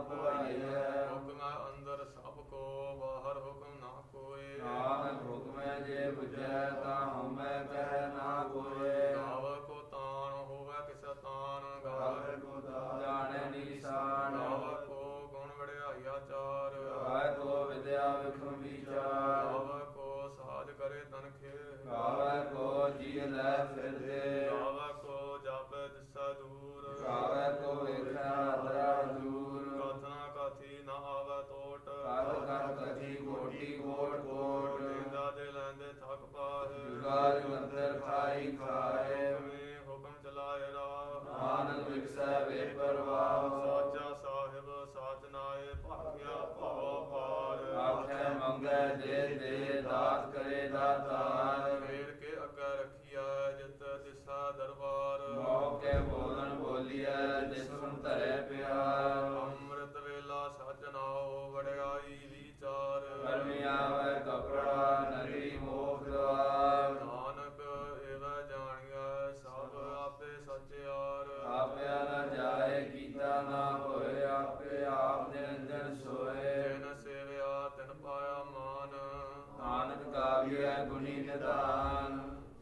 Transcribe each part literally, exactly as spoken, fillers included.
ਪੁਆਈਐ। ਹੁਕਮੈ ਅੰਦਰ ਸਭ ਕੋ ਬਾਹਰ ਹੁਕਮ ਨਾ ਕੋਏ। ਨਾਨਕ ਹੁਕਮੈ ਜੇ ਬੁਝੈ ਤਾ ਹਉਮੈ ਕਹਿ ਨਾ ਕੋਏ। ਗਾਵੈ ਕੋ ਤਾਣ ਹੋਵੈ ਕਿਸੈ ਤਾਣ ਗਾਵੈ ਕੋ ਤਾ ਜਾਣੈ ਨੀਸਾਨ। ਗਾਵੈ ਕੋ ਗੁਣ ਵਡਿਆਈ ਆਚਾਰ। ਗਾਵੈ ਕੋ ਵਿਦਿਆ ਵਿਖਮ ਵਿਚਾਰ। ਗਾਵੈ ਕੋ ਸਾਜ ਕਰੇ ਤਨਖੇ। ਗਾਵੈ ਕੋ ਜੀ ਲੈ ਫਿਰਦੇ। ਗਾਵੈ ਕੋ ਜਾਪੈ ਦਿਸੈ ਦੂਰ। ਗਾਵੈ ਕੋ ਵੇਖੈ ਅੰਦਰਾ ਦੂਰ। ਕਥਨਾ ਕਥੀ ਨਾ ਆਵੈ ਟੋਟ। ਕਰ ਕਰ ਕਥੀ ਕੋਟੀ ਕੋਟ ਕੋਟ। ਦੇਂਦਾ ਦੇ ਲੈਂਦੇ ਥਕ ਪਾਹੇ। ਜੁਗਾ ਜੁਗੰਤਰ ਖਾਈ ਖਾਏ। ਹੁਕਮੇ ਹੁਕਮ ਚਲਾਏ ਰਾਹ। ਨਾਨਕ ਵਿਗਸੈ ਬੇਪਰਵਾਹ। ਸਾਚਾ ਸਾਹਿਬ ਸਾਚ ਨਾਏ ਭਾਗਿਆ ਭਉ ਪਾਰ। ਆਖੈ ਮੰਗੈ ਦੇ ਦੇ ਦਾਤ ਕਰੇ ਦਾਤਾਰ। ਮੇਰ ਕੇ ਅੱਗੇ ਰੱਖੀਐ ਜਿਤ ਦਿਸਾ ਦਰਬਾਰ। ਮੋਹ ਕੇ ਬੋਲਣ ਬੋਲੀਐ ਜਿਸ ਸੁਣ ਧਰੈ ਪਿਆਰ। ਅੰਮ੍ਰਿਤ ਵੇਲਾ ਸਚ ਨਾਉ ਵਡਿਆਈ ਵਿਚਾਰ। ਕਰਮੀ ਆਵੈ ਕਪੜਾ ਨਰੀ ਮੋਖ ਦਵਾਰ। ਨਾਨਕ ਏਵੈ ਜਾਣੀਐ ਸਭ ਆਪੇ ਸਚਿਆਰ। ਆਪਿਆ ਨ ਜਾਏ ਕੀਤਾ ਨਾ ਹੋਏ। ਆਪੇ ਆਪ ਨਿਰੰਜਨ ਸੋਏ। ਜਿਨ ਸੇਵਿਆ ਤਿਨ ਪਾਇਆ ਮਾਨ। ਨਾਨਕ ਗਾਵੀਐ ਗੁਣੀ ਨਿਧਾਨ।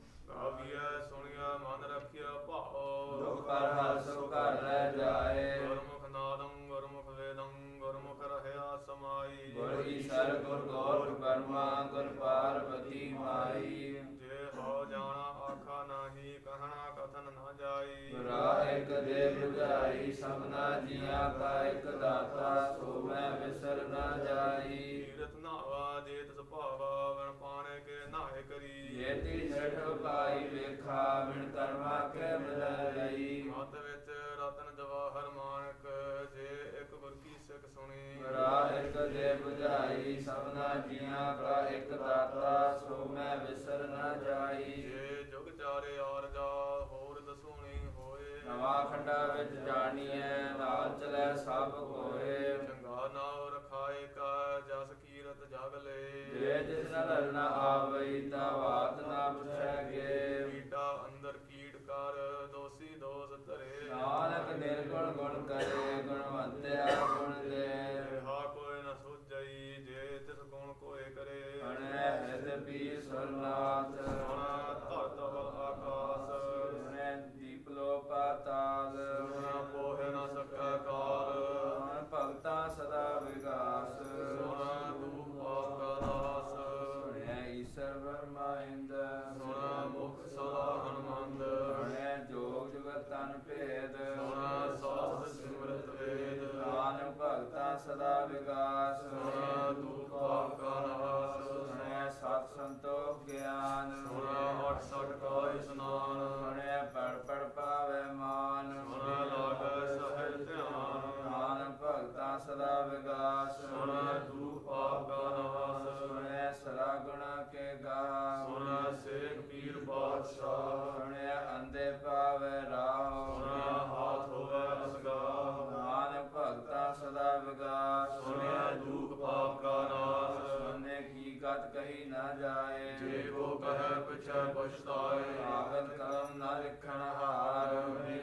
ਗਾਵੀਐ ਸੁਣੀਐ ਮਨ ਰੱਖਿਆ ਭਾਉ। ਦੁਖ ਪਰ ਹਰ ਸੁ ਘਰ ਰਹਿ ਜਾਏ। ਗੁਰਮੁਖ ਨਾਦੰ ਗੁਰਮੁਖ ਵੇਦੰ ਗੁਰਮੁਖ ਰਹਿਆ ਸਮਾਈ। ਗੁਰ ਈਸਰ ਗੁਰ ਗੋਰ ਬਰਮਾ ਗੁਰ ਪਾਰਬਤੀ ਮਾਈ। ਜੇ ਹੋ ਜਾਣਾ ਆਖਾ ਨਾਹੀ ਕਹਿਣਾ ਕਥਨ ਨਾ ਜਾਈ। ਰਾਹ ਇਕ ਦੇ ਬੁਝਾਈ ਸਭਨਾ ਜੀਆਂ ਕਾ ਇਕ ਦਾਤਾ। ਸੋ ਮੈਂ ਵਿਸਰ ਨਾ ਜਾਈ। ਤੀਰਥ ਨਾਵਾ ਜੇ ਤਿਸ ਭਾਵਾ ਵਣ ਪਾਣੇ ਕੇ ਨਾਏ ਕਰੀ। ਜੇਤੀ ਛਠ ਪਾਈ ਵੇਖਾ ਬਿਨ ਕਰਮਾ ਕੇ ਮਿਲੈ ਲਈ। ਮਤ ਵਿੱਚ ਰਤਨ ਜਵਾਹਰ ਮਾਨਕ ਜੇ ਇੱਕ ਗੁਰ ਕੀ ਸਿੱਖ ਸੁਣੀ। ਰਾਹ ਇਕ ਦੇ ਬੁਝਾਈ ਸਭਨਾ ਜੀਆਂ ਕਾ ਇਕ ਦਾਤਾ। ਸੋ ਮੈਂ ਵਿਸਰ ਨਾ ਜਾਈ। ਜੇ ਜੁਗ ਚਾਰੇ ਆਰਜਾ ਹੋਰ ਦਸੂਣੀ ਹੋਏ। ਨਵਾਂ ਖੰਡਾ ਵਿੱਚ ਜਾਣੀਐ ਨਾਲ ਚਲੈ ਸਭ ਕੋਏ। ਚੰਗਾ ਨਾਉ ਰਖਾਏ ਕਾ ਜਸ ਕੀਰਤ ਜਗ ਲੈ। ਜੇ ਜਿਸ ਨਲ ਨ ਆਵਈ ਤਾ ਬਾਤ ਨਾ ਪੁੱਛੈ ਗੇ। ਕੀਟਾ ਅੰਦਰ ਕੀਟ ਕਰ ਦੋਸੀ ਦੋਸ ਧਰੇ। ਨਾਨਕ ਨਿਰਗੁਣ ਗੁਣ ਕਰੇ ਗੁਣਵੰਤਿਆ ਗੁਣ ਦੇ। ਹਾ ਕੋਈ ਨ ਸੋਝਈ ਜੇ ਤਿਸ ਗੁਣ ਕੋਏ ਕਰੇ। ਅਣੈ ਹਿਰਦ ਪੀ ਸੁਰਨਾਥ। ਸੋਣਾ ਧਰਤ ਬਲ ਆਕਾਸ। ਸੁਣੈ ਦੀਪ ਲੋ ਪਾਤਾਲ। ਸੋਣਾ ਪੋਹਿ ਨ ਸਕੈ ਕਾਲ। ਮਨ ਭਗਤਾ ਸਦਾ ਵਿਗਾਸ। ਸੋਣਾ ਤੂੰ ਪਾਪ ਕਾ ਨਾਸ। ਸੁਣਿਆ ਈਸਰ ਬ੍ਰਹਮਾ ਇੰਦ। ਸੋਣਾ ਮੁਖ ਸਦਾ ਹਨਮੰਦ। ਸੁਣਿਆ ਜੋਗ ਜੁਗਤ ਤਨ ਭੇਦ। ਸੋਣਾ ਸਾਧ ਸਿਮਰਤ ਵੇਦ। ਨਾਨਕ ਭਗਤਾ ਸਦਾ ਵਿਗਾਸ। ਸੋਣਾ ਤੂੰ ਪਾਪ ਕਾ ਨਾਸ। ਸੁਣਿਆ ਸਤ ਸੰਤੋਖ ਗਿਆਨ। ਸੋਣਾ ਅਠ ਸਠ ਕਾ ਇਸਨਾਨ। ਸੁਣਿਆ ਪੜ ਪੜ ਪਾਵੇ ਮਾਨ। ਸੋਣਾ ਲਾਗੈ ਸਹਿਜ ਧਿਆਨ। ਨਾਨਕ ਭਗਤਾ ਸਦਾ ਵਿਗਾਸ। ਸੋਣਾ ਤੂੰ ਪਾਪ ਕਾ ਨਾਸ। ਸੁਣਿਆ ਸਦਾ ਗੁਣਾ ਕੇ ਗਾ। ਸੋਣਾ ਸੇਖ ਪੀਰ ਬਾਦਸ਼ਾਹ। ਸੁਣਿਆ ਅੰਧੇ ਪਾਵੇ ਰਾਹ। ਸੋਣਾ ਹਾਥ ਹੋਵੇ ਅਸਗਾ। ਨਾਨਕ ਭਗਤਾ ਸਦਾ ਵਿਗਾਸ। ਸੁਣਿਆ ਦੁਖ ਪਾਪ ਕਾ ਨਾਸ। ਸੁਣੇ ਕੀ ਗਤ ਕਹੀ ਨਾ ਜਾਏ। ਜੇ ਕੋ ਕਹੈ ਪਿਛੈ ਪਛਤਾਏ। ਆਗਤ ਕਲਮ ਨਾ ਲਿਖਣ ਹਾਰ।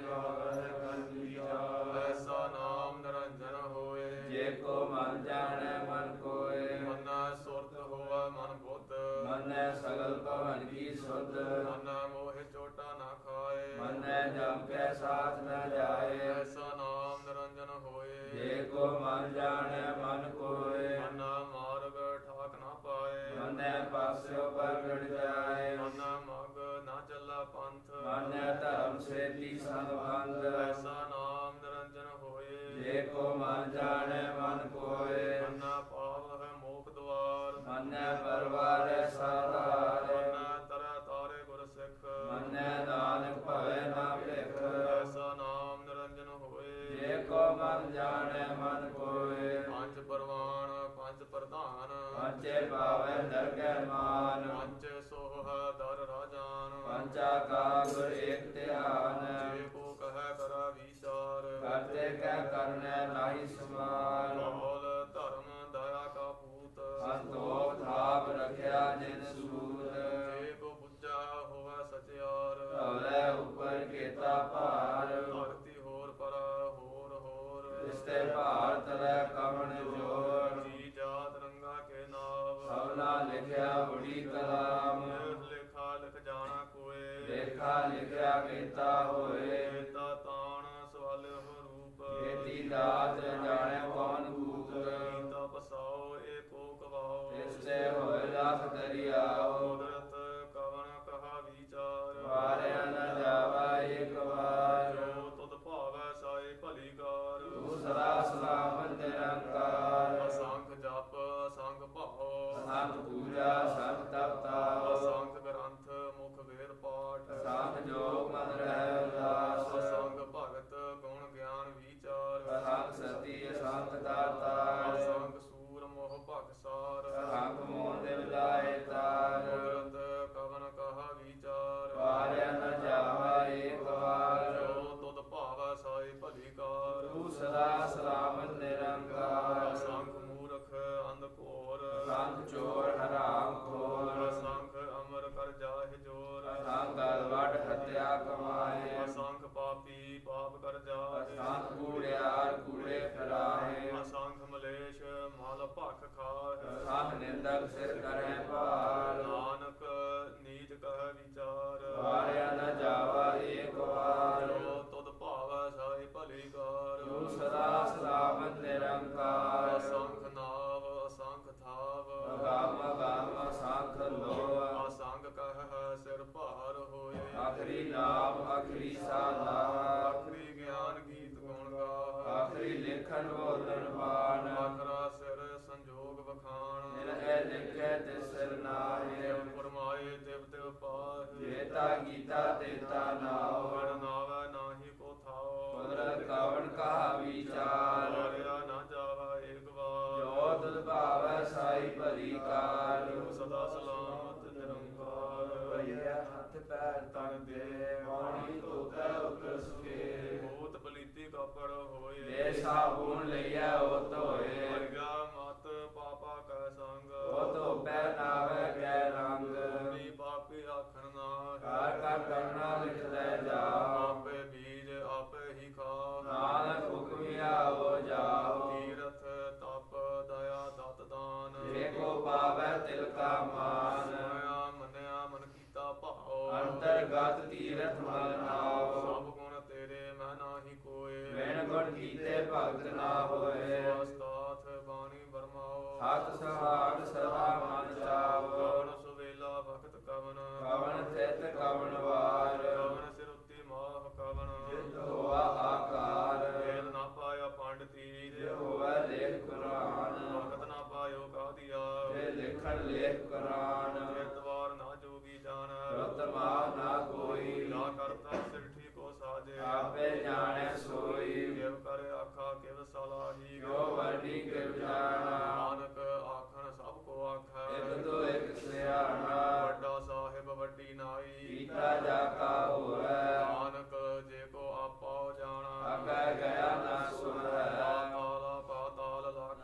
ਐਸਾ ਨਾਮ ਨਿਰੰਜਨ ਹੋਏ। ਜੇ ਕੋ ਮਨ ਜਾਣੈ ਮਨ ਕੋਏ। ਮਨੈ ਸੁਰਤ ਹੋਵੈ ਮਨ ਬੁੱਧ। ਮੰਨੈ ਸਗਲ ਭਵਨ ਕੀ ਸੁਧ। ਮਨੈ ਮੋਹਿ ਚੋਟਾ ਨਾ ਖਾਏ। ਮੰਨੈ ਜਮ ਕੈ ਸਾਥ ਨ ਜਾਏ। ਐਸਾ ਨਾਮ ਨਿਰੰਜਨ ਹੋਏ। ਜੇ ਕੋ ਮਨ ਜਾਣੈ ਮਨ ਕੋਏ। ਮਨੈ ਮਾਰਗ ਠਾਕ ਨਾ ਪਾਏ। ਮੰਨੈ ਪਾਸਿਓ ਪ੍ਰਗਟ ਜਾਏ। ਮਨੈ ਮਗ ਨਾ ਚੱਲਾ ਪੰਥ। ਮੰਨੈ ਧਰਮ ਸੇਤੀ ਸੰਗ ਬੰਧ। ਐਸਾ ਨਾਮ ਨਿਰੰਜਨ ਹੋਏ। ਜੇ ਕੋ ਮਨ ਜਾਣੈ ਮਨ ਕੋਏ। ਮਨੈ ਪਾਵ ਹੈ ਮੋਖ ਦੁਆਰ। ਮੰਨੈ ਪਰਵਾਰੈ ਸਾਧਾਰ। ਮਨੈ ਤਰੈ ਤਾਰੇ ਗੁਰ ਸਿੱਖ। ਮੰਨੈ ਨਾਨਕ ਭਵੈ ਨਾ ਭਿਖ। ਐਸਾ ਨਾਮ ਨਿਰੰਜਨ ਹੋਏ। ਜੇ ਕੋ ਮਨ ਜਾਣੈ ਮਨ ਕੋਏ। ਪੰਜ ਪਰਵਾਨ ਪੰਜ ਪ੍ਰਧਾਨ। ਪੰਚੇ ਪਾਵੈ ਦਰਗਹਿ ਮਾਨ। ਪੰਜ ਸੋਹ ਹੈ ਦਰ ਰਾਜਾਨ। ਪੰਚਾ ਕਾ ਗੁਰ ਏਕ ਧਿਆਨ। ਜੇ ਕੋ ਕਹੈ ਕਰੈ ਵਿਚਾਰ। ਕਰਤੇ ਕੈ ਕਰਨੈ ਨਾਹੀ ਸਮਾਨ। ਬੋਲ ਧਰਮ ਦਇਆ ਕਾ ਪੂਤ। ਸੰਤੋਖ ਥਾਪ ਰਖਿਆ ਜਿਨ ਸੂਤ। ਜੇ ਕੋ ਬੁੱਝਾ ਹੋਵੈ ਸਚਿਆਰ। ਧਵਲੇ ਉਪਰ ਕੀਤਾ ਭਾਰ। ਧਰਤੀ ਹੋਰ ਪਰ ਹੋਰ ਹੋਰ। ਇਸਤੇ ਭਾਰ ਤਲੈ ਲਿਖਿਆ ਬੜੀ ਕਲਾਮ ਲੇਖਾ ਲਿਖ ਜਾਣਾ ਕੋਏ ਲੇਖਾ ਲਿਖਿਆ ਕੀਤਾ ਹੋਏ ਕੀਤਾ ਤਾਣ ਸਵਾਲੇ ਹੋ ਰੂਪ ਕੀਤੀ ਦਾਤ ਜਾਣੈ ਕੌਣ ਕੂਤ ਕੀਤਾ ਪਸਾਓ ਏਕੋ ਕਵਾਓ ਇਸ ਤੇ ਹੋਏ ਲੱਖ ਦਰਿਆਓ ਕੁਦਰਤ ਕਵਣ ਕਹਾ ਵਿਚਾਰ ਵਾਰਿਆ ਨ ਜਾਵਾ ਏਕ ਵਾਰ ਜੋ ਤੁਧ ਭਾਵੈ ਸਾਈ ਭਲੀ ਕਾਰ ਤੂੰ ਸਦਾ ਸਲਾਮਤ ਨਿਰੰਕਾਰ ਅਸੰਖ ਜਪ ਅਸੰਖ ਭਾਉ ਅਸੰਖ ਪੂਜਾ ਸੰਖ ਤਪ ਤਾਪ ਅਸੰਖ ਗ੍ਰੰਥ ਮੁਖ ਵੇਦ ਪਾਠ ਅਸੰਖ ਜੋਗ ਮਨ ਰਹਿ ਉਦਾਸ ਅਸੰਖ ਭਗਤ ਗੁਣ ਗਿਆਨ ਵਿਚਾਰ ਅਸੰਖ ਸਤੀ ਅਸੰਖ ਦਾਤਾਰ ਅਸੰਖ ਸੂਰ ਮੋਹ ਭਗਸਾਰ ਅਸੰਖ ਮੋਹ ਦਿਵ ਲਾਏ ਤਾਰ ਕੁਦਰਤ ਕਵਨ ਕਹਾ ਵਿਚਾਰ ਵਾਰਿਆ ਨ ਜਾਵਾ ਏਕ ਵਾਰ ਜੋ ਤੁਧ ਭਾਵੈ ਸਾਈ ਭਲੀ ਕਾਰ ਤੂੰ ਸਦਾ ਸਲਾਮਤ ਨਿਰੰਕਾਰ ਅਸੰਖ ਮੂਰਖ ਅੰਧ ਘੋਰ ਅਸੰਖ ਚੋਰ ਹਰਾਮ ਖੋਰ ਅਸੰਖ ਅਮਰ ਕਰ ਜਾਹਿ ਜੋਰ ਅਸੰਖ ਗਲਵਟ ਹੱਤਿਆ ਕਮਾਏ ਅਸੰਖ ਪਾਪੀ ਪਾਪ ਕਰ ਜਾਹਿ ਅਸੰਖ ਕੂੜਿਆਰ ਕੂੜੇ ਫਿਰਾਏ ਅਸੰਖ ਮਲੇਸ਼ ਮਲ ਭਖ ਖਾਹਿ ਅਸੰਖ ਨਿੰਦਕ ਸਿਰ ਕਰੈ ਭਾਰ ਨਾਨਕ ਨੀਚ ਕਹਿ ਵਿਚਾਰ ਵਾਰਿਆ ਨ ਜਾਵਾ ਏਕ ਵਾਰ ਜੋ ਤੁਧ ਭਾਵੈ ਸਾਈ ਭਲੀ ਕਾਰ ਤੂੰ ਸਦਾ ਸਲਾਮਤ ਨਿਰੰਕਾਰ ਅਸੰਖ ਨਾਵ ਅਸੰਖ ਥਾਵ ਅਗਾਮ ਅਗਾਮ ਅਸੰਖ ਲੋਹ ਅਸੰਖ ਕਹਿ ਸਿਰ ਭਾਰ ਹੋਏ ਆਖਰੀ ਨਾਮ ਆਖਰੀ ਸਾਧਾ ਆਖਰੀ ਗਿਆਨ ਗੀਤ ਗੁਣ ਗਾਹ ਆਖਰੀ ਲੇਖਨ ਬੋਲਨ ਬਾਣ ਆਖਰਾ ਸਿਰ ਸੰਜੋਗ ਵਖਾਣ ਨਿਰਹਿ ਲਿਖੈ ਤਿਸ ਸਿਰ ਨਾਹਿ ਫਰਮਾਏ ਤਿਵ ਤਿਵ ਪਾਹਿ ਜੇਤਾ ਗੀਤਾ ਤੇਤਾ ਨਾਉ ਵੜ ਨਾਵੈ ਨਾਹੀ ਕੋ ਥਾਉ ਕੁਦਰਤ ਕਵਣ ਕਹਾ ਵਿਚਾਰ ਵਾਰਿਆ ਨਾ ਜਾਵਾ ਏਕ ਵਾਰ ਜੋ ਤੁਧ ਭਾਵੈ ਸਾਈ ਭਲੀ ਕਾਰ ਤੂੰ ਸਦਾ ਸਲਾਮਤ ਨਿਰੰਕਾਰ ਭਈਆ ਹੱਥ ਪੈਰ ਤਨ ਦੇ ਵਾਣੀ ਧੋਤੈ ਉਤਰ ਸੁਖੇ ਭੂਤ ਪਲੀਤੀ ਕਾਪੜ ਹੋਏ ਦੇ ਸਾਬੂਨ ਲਈਐ ਉਹ ਧੋਏ ਵਰਗਾ ਮਤ ਪਾਪਾ ਕੈ ਸੰਗ ਉਹ ਧੋਪੈ ਨਾਵੈ ਕੈ ਰੰਗ ਨੀ ਪਾਪੀ ਆਖਣ ਨਾ ਕਾਰ ਕਰ ਕਰਨਾ ਲਿਖ ਲੈ ਜਾਓ ਆਪੇ ਬੀਜ ਆਪੇ ਹੀ ਖਾ ਨਾਨਕ ਹੁਕਮਿਆ ਹੋ ਜਾਓ ਤੀਰਥ ਤਪ ਦਇਆ ਦਤ ਦਾਨ ਜੇ ਕੋ ਪਾਵੈ ਤਿਲ ਕਾ ਮਾਨ ਸੁਣਿਆ ਮੰਨਿਆ ਮਨ ਕੀਤਾ ਭਾਉ ਅੰਤਰਗਤ ਤੀਰਥ ਮਲ ਨਾਉ ਸਭ ਗੁਣ ਤੇਰੇ ਮੈਂ ਨਾਹੀ ਕੋਏ ਬਿਨ ਗੁਣ ਕੀਤੇ ਭਗਤ ਨਾ ਹੋਏ ਸਤਾਥ ਬਾਣੀ ਬਰਮਾਓ ਹੱਥ ਸੁਹਾਗ ਸਦਾ ਮਨ ਚਾਵ ਕਵਨ ਸੁਵੇਲਾ ਵਖਤ ਕਵਨ ਕਵਣ ਥਿਤ ਕਵਣ ਵਾਰ ਕਵਨ ਸਿਰ ਉੱਤੀ ਮਾਹ ਕਵਨ ਜਿਤ ਹੋਆ ਆਕਾਰ ਵੇਦ ਨਾ ਪਾਇਆ ਪੰਡਤੀ ਜੇ ਹੋਵੈ ਲੇਖ ਕੁਰਾਨ ਵਖਤ ਨਾ ਪਾਇਓ ਕਾਦੀਆ ਜੇ ਲਿਖਣ ਲੇਖ ਕੁਰਾਨ ਜੇਤਵਾਰ ਨਾ ਜੋਗੀ ਜਾਣ ਰਤਮਾ ਨਾ ਕੋਈ ਨਾ ਕਰਤਾ ਸਿਰਠੀ ਕੋ ਸਾਜੇ ਆਪੇ ਜਾਣੈ ਸੋਈ ਕਿਵ ਕਰ ਆਖਾ ਕਿਵ ਸਲਾਹੀ ਜੋ ਵਰਡੀ ਕਿਵ ਜਾਣਾ ਨਾਨਕ ਆਖਣ ਸਭ ਕੋ ਆਖੈ ਇਕ ਤੋਂ ਇਕ ਸਿਆਣਾ ਵੱਡਾ ਸਾਹਿਬ ਵੱਡੀ ਨਾਈ ਕੀਤਾ ਜਾ ਕਾ ਹੋਵੈ ਨਾਨਕ ਜੇ ਕੋ ਆਪਾ ਜਾਣਾ ਆਗੈ ਗਿਆ ਨਾ ਸੁਣੈ ਪਾਤਾਲ ਪਾਤਾਲ ਲਖ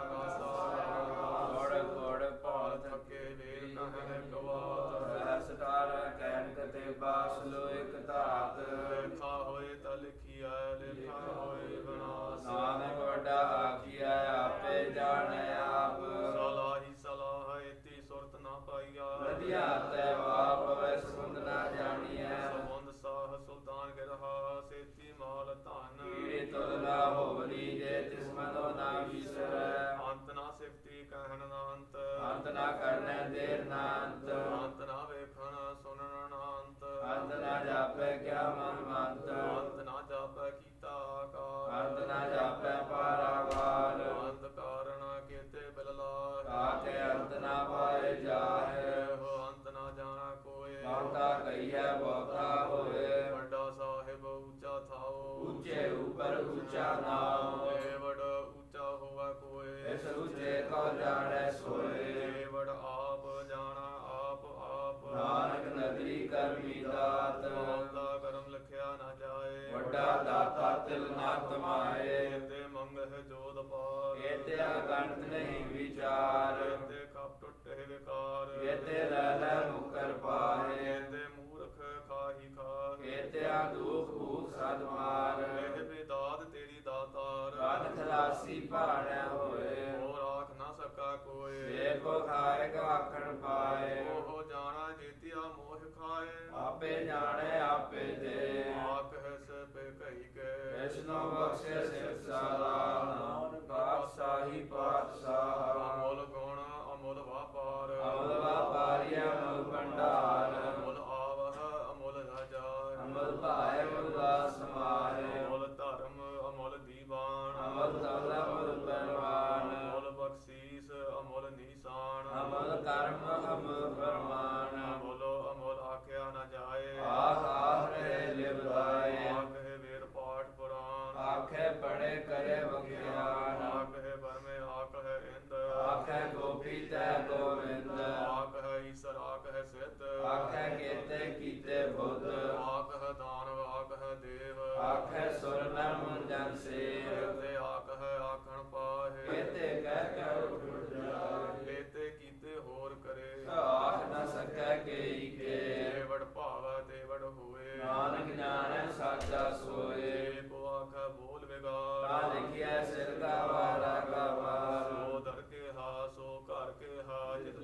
ਆਗਾਸਾ ਗੋੜ ਗੋੜ ਭਾਲ ਥਕੇ ਵੇਦ ਕਹਿ ਗਵਾਤ ਸਹਸ ਅਠਾਰਹ ਕੈਨਕ ਤੇ ਬਾਸ ਲੋ ਇਕ ਧਾਤ ਲੇਖਾ ਹੋਏ ਤਾਂ ਲਿਖੀਐ ਲੇਖਾ ਹੋਏ ਵਿਨਾਸ਼ ਨਾਨਕ ਵੱਡਾ ਆਖੀਐ ਆਪੇ ਜਾਣੈ ਆਪ ਸਲਾਹੀ ਸਲਾਹ ਇਤੀ ਸੁਰਤ ਨਾ ਪਾਈਆ ਵਧੀਆ ਤੈ ਵਾਪਵੈ ਸੁੰਦ ਨਾ ਜਾਣੀਐ ਸਮੁੰਦ ਸਾਹ ਸੁਲਤਾਨ ਗਿਰਹਾ ਸੇਤੀ ਮਾਲ ਧਨ ਕੀੜੇ ਤੁਲ ਨਾ ਹੋਵਨੀ ਜੇ ਤਿਸ ਮਨੋ ਨਾ ਵਿਸਰੈ ਅੰਤ ਨਾ ਸਿਫਤੀ ਕਹਿਣ ਨਾ ਅੰਤ ਅੰਤ ਨਾ ਕਰਨੈ ਦੇਰ ਨਾ ਅੰਤ ਅੰਤ ਨਾ ਵੇਖਣ ਸੁਣਨ ਨਾ ਅੰਤ ਅੰਤ ਨਾ ਜਾਪੈ ਕਿਆ ਮਨ ਮੰਤ ਅੰਤ ਨਾ ਜਾਪੈ ਕੀਤਾ ਆਕਾਰ ਅੰਤ ਨਾ ਜਾਪੈ ਪਾਰਾਵਾਰ ਅੰਤ ਕਾਰਣ ਕੇਤੇ ਬਿਲਲਾ ਕਾਕੇ ਅੰਤ ਨਾ ਪਾਏ ਜਾਹੇ ਹੋ ਅੰਤ ਨਾ ਜਾਣਾ ਕੋਏ ਬਹੁਤਾ ਕਹੀਐ ਬਹੁਤਾ ਹੋਏ ਵੱਡਾ ਸਾਹਿਬ ਉੱਚਾ ਥਾਓ ਉੱਚੇ ਉਪਰ ਉੱਚਾ ਨਾਮ ਏ ਵਡ ਉੱਚਾ ਹੋਵਾ ਕੋਏ ਇਸ ਉੱਚੇ ਕੋ ਜਾਣੈ ਸੋਏ ਏ ਵਡ ਆਪ ਜਾਣਾ ਆਪ ਆਪ ਨਾਨਕ ਨਦਰੀ ਕਰਮੀ ਦਾਤ ਬਹੁਤਾ ਕਰਮ ਲਖਿਆ ਨਾ ਜਾਏ ਵੱਡਾ ਦਾਤਾ ਤਿਲ ਨਾ ਤਮਾਏ ਤੇ ਮੰਗਹਿ ਜੋਦ ਪਾਰ ਏਤੇ ਅਗੰਤ ਨਹੀਂ ਵਿਚਾਰ ਤੇ ਕਪ ਟੁੱਟੇ ਵਿਕਾਰ ਏਤੇ ਲੈ ਲੈ ਮੁਕਰ ਪਾਹੇ ਤੇ ਮੂਰਖ ਖਾਹੀ ਖਾਹ ਏਤੇ ਦੁਖ ਭੂਖ ਸਦ ਮਾਰ ਇਹ ਬੇਦਾਦ ਤੇਰੀ ਦਾਤਾਰ ਕਨ ਖਲਾਸੀ ਭਾਣੈ ਹੋਏ ਹੋਰ ਆਖ ਨਾ ਸਕਾ ਕੋਏ ਏ ਜੇ ਕੋ ਖਾਏ ਕੋ ਆਖਣ ਪਾਏ। ਉਹ ਜਾਣਾ ਜੀਤਿਆ ਮੋਹ ਖਾਏ। ਆਪੇ ਜਾਣੇ ਆਪੇ ਦੇ। ਆਖ ਹਿਸ ਪੇ ਕਹੀ ਕੇ। ਵਿਸ਼ਨੂੰ ਬਖਸ਼ੇ ਸਿਫਤ ਸਲਾਹ। ਨਾਨਕ ਪਾਤਸ਼ਾਹੀ ਪਾਤਸ਼ਾਹ। ਅਮੁੱਲ ਗੁਣ ਅਮੁੱਲ ਵਾਪਾਰ। ਅਮੁੱਲ ਵਾਪਾਰੀ ਅਮੁੱਲ ਭੰਡਾਰ। ਅਮੁੱਲ ਆਵਹ ਅਮੁੱਲ ਨਾ ਜਾਏ। ਅਮੁੱਲ ਭਾਏ ਅਮੁੱਲ ਦਾਸ ਸਮਾਏ। ਅਮੁੱਲ ਧਰਮ ਅਮੁੱਲ ਦੀਵਾਨ। ਅਮੁੱਲ ਦੌਲਤ ਅਮੁੱਲ ਪਹਿਲਵਾਨ। ਅਮੁੱਲ ਬਖਸ਼ੀਸ ਅਮੁੱਲ ਨੀਸਾਨ। ਅਮੁੱਲ ਕਰਮ ਅਮੁੱਲ ਫਰਮਾਨ। ਅਮੁੱਲ ਅਮੁੱਲ ਆਖਿਆ ਨਾ ਜਾਏ। ਆਖ ਆਖੇ ਲਿਵਲਾਏ। ਆਖੇ ਵੇਦ ਪਾਠ ਪੁਰਾਨ। ਆਖੇ ਪੜੇ ਕਰੇ ਬਖਿਆਨ। ਆਖੇ ਬਰਮੇ ਆਖੇ ਇੰਦ। ਆਖੇ ਗੋਪੀ ਤੈ ਗੋਵਿੰਦ। ਆਖੇ ਈਸਰ ਆਖੇ ਸਿੱਧ। ਆਖੇ ਕੀਤੇ ਕੀਤੇ ਬੁੱਧ। ਆਖੇ ਦਾਨਵ ਆਖੇ ਦੇਵ। ਆਖੇ ਸੁਰ ਨਰ ਮੁੰਜਨ ਸੇਵ। ਤੇ ਆਖੇ ਆਖਣ ਪਾਹੇ। ਕੇਤੇ ਕਹਿ ਕੇ ਉਠ ਜਾਏ। ਕੇਤੇ ਕੀਤੇ ਹੋਰ ਕਰੇ। ਆਖ ਨ ਸਕੈ ਕੇਈ ਕੇ। ਜੇ ਵਡ ਭਾਵੈ ਤੇ ਵਡ ਹੋਏ। ਨਾਨਕ ਜਾਣੈ ਸਾਚਾ ਸੋਏ। ਜੇ ਕੋ ਆਖੈ ਬੋਲ ਵਿਗਾੜ। ਤਾਂ ਲਿਖਿਆ ਸਿਰ ਕਾ ਵਾਰਾ ਕਾ ਵਾਰ। ਸੋ ਦਰ ਕੇ ਹਾ ਸੋ ਘਰ ਕੇ ਹਾ ਜਿਤ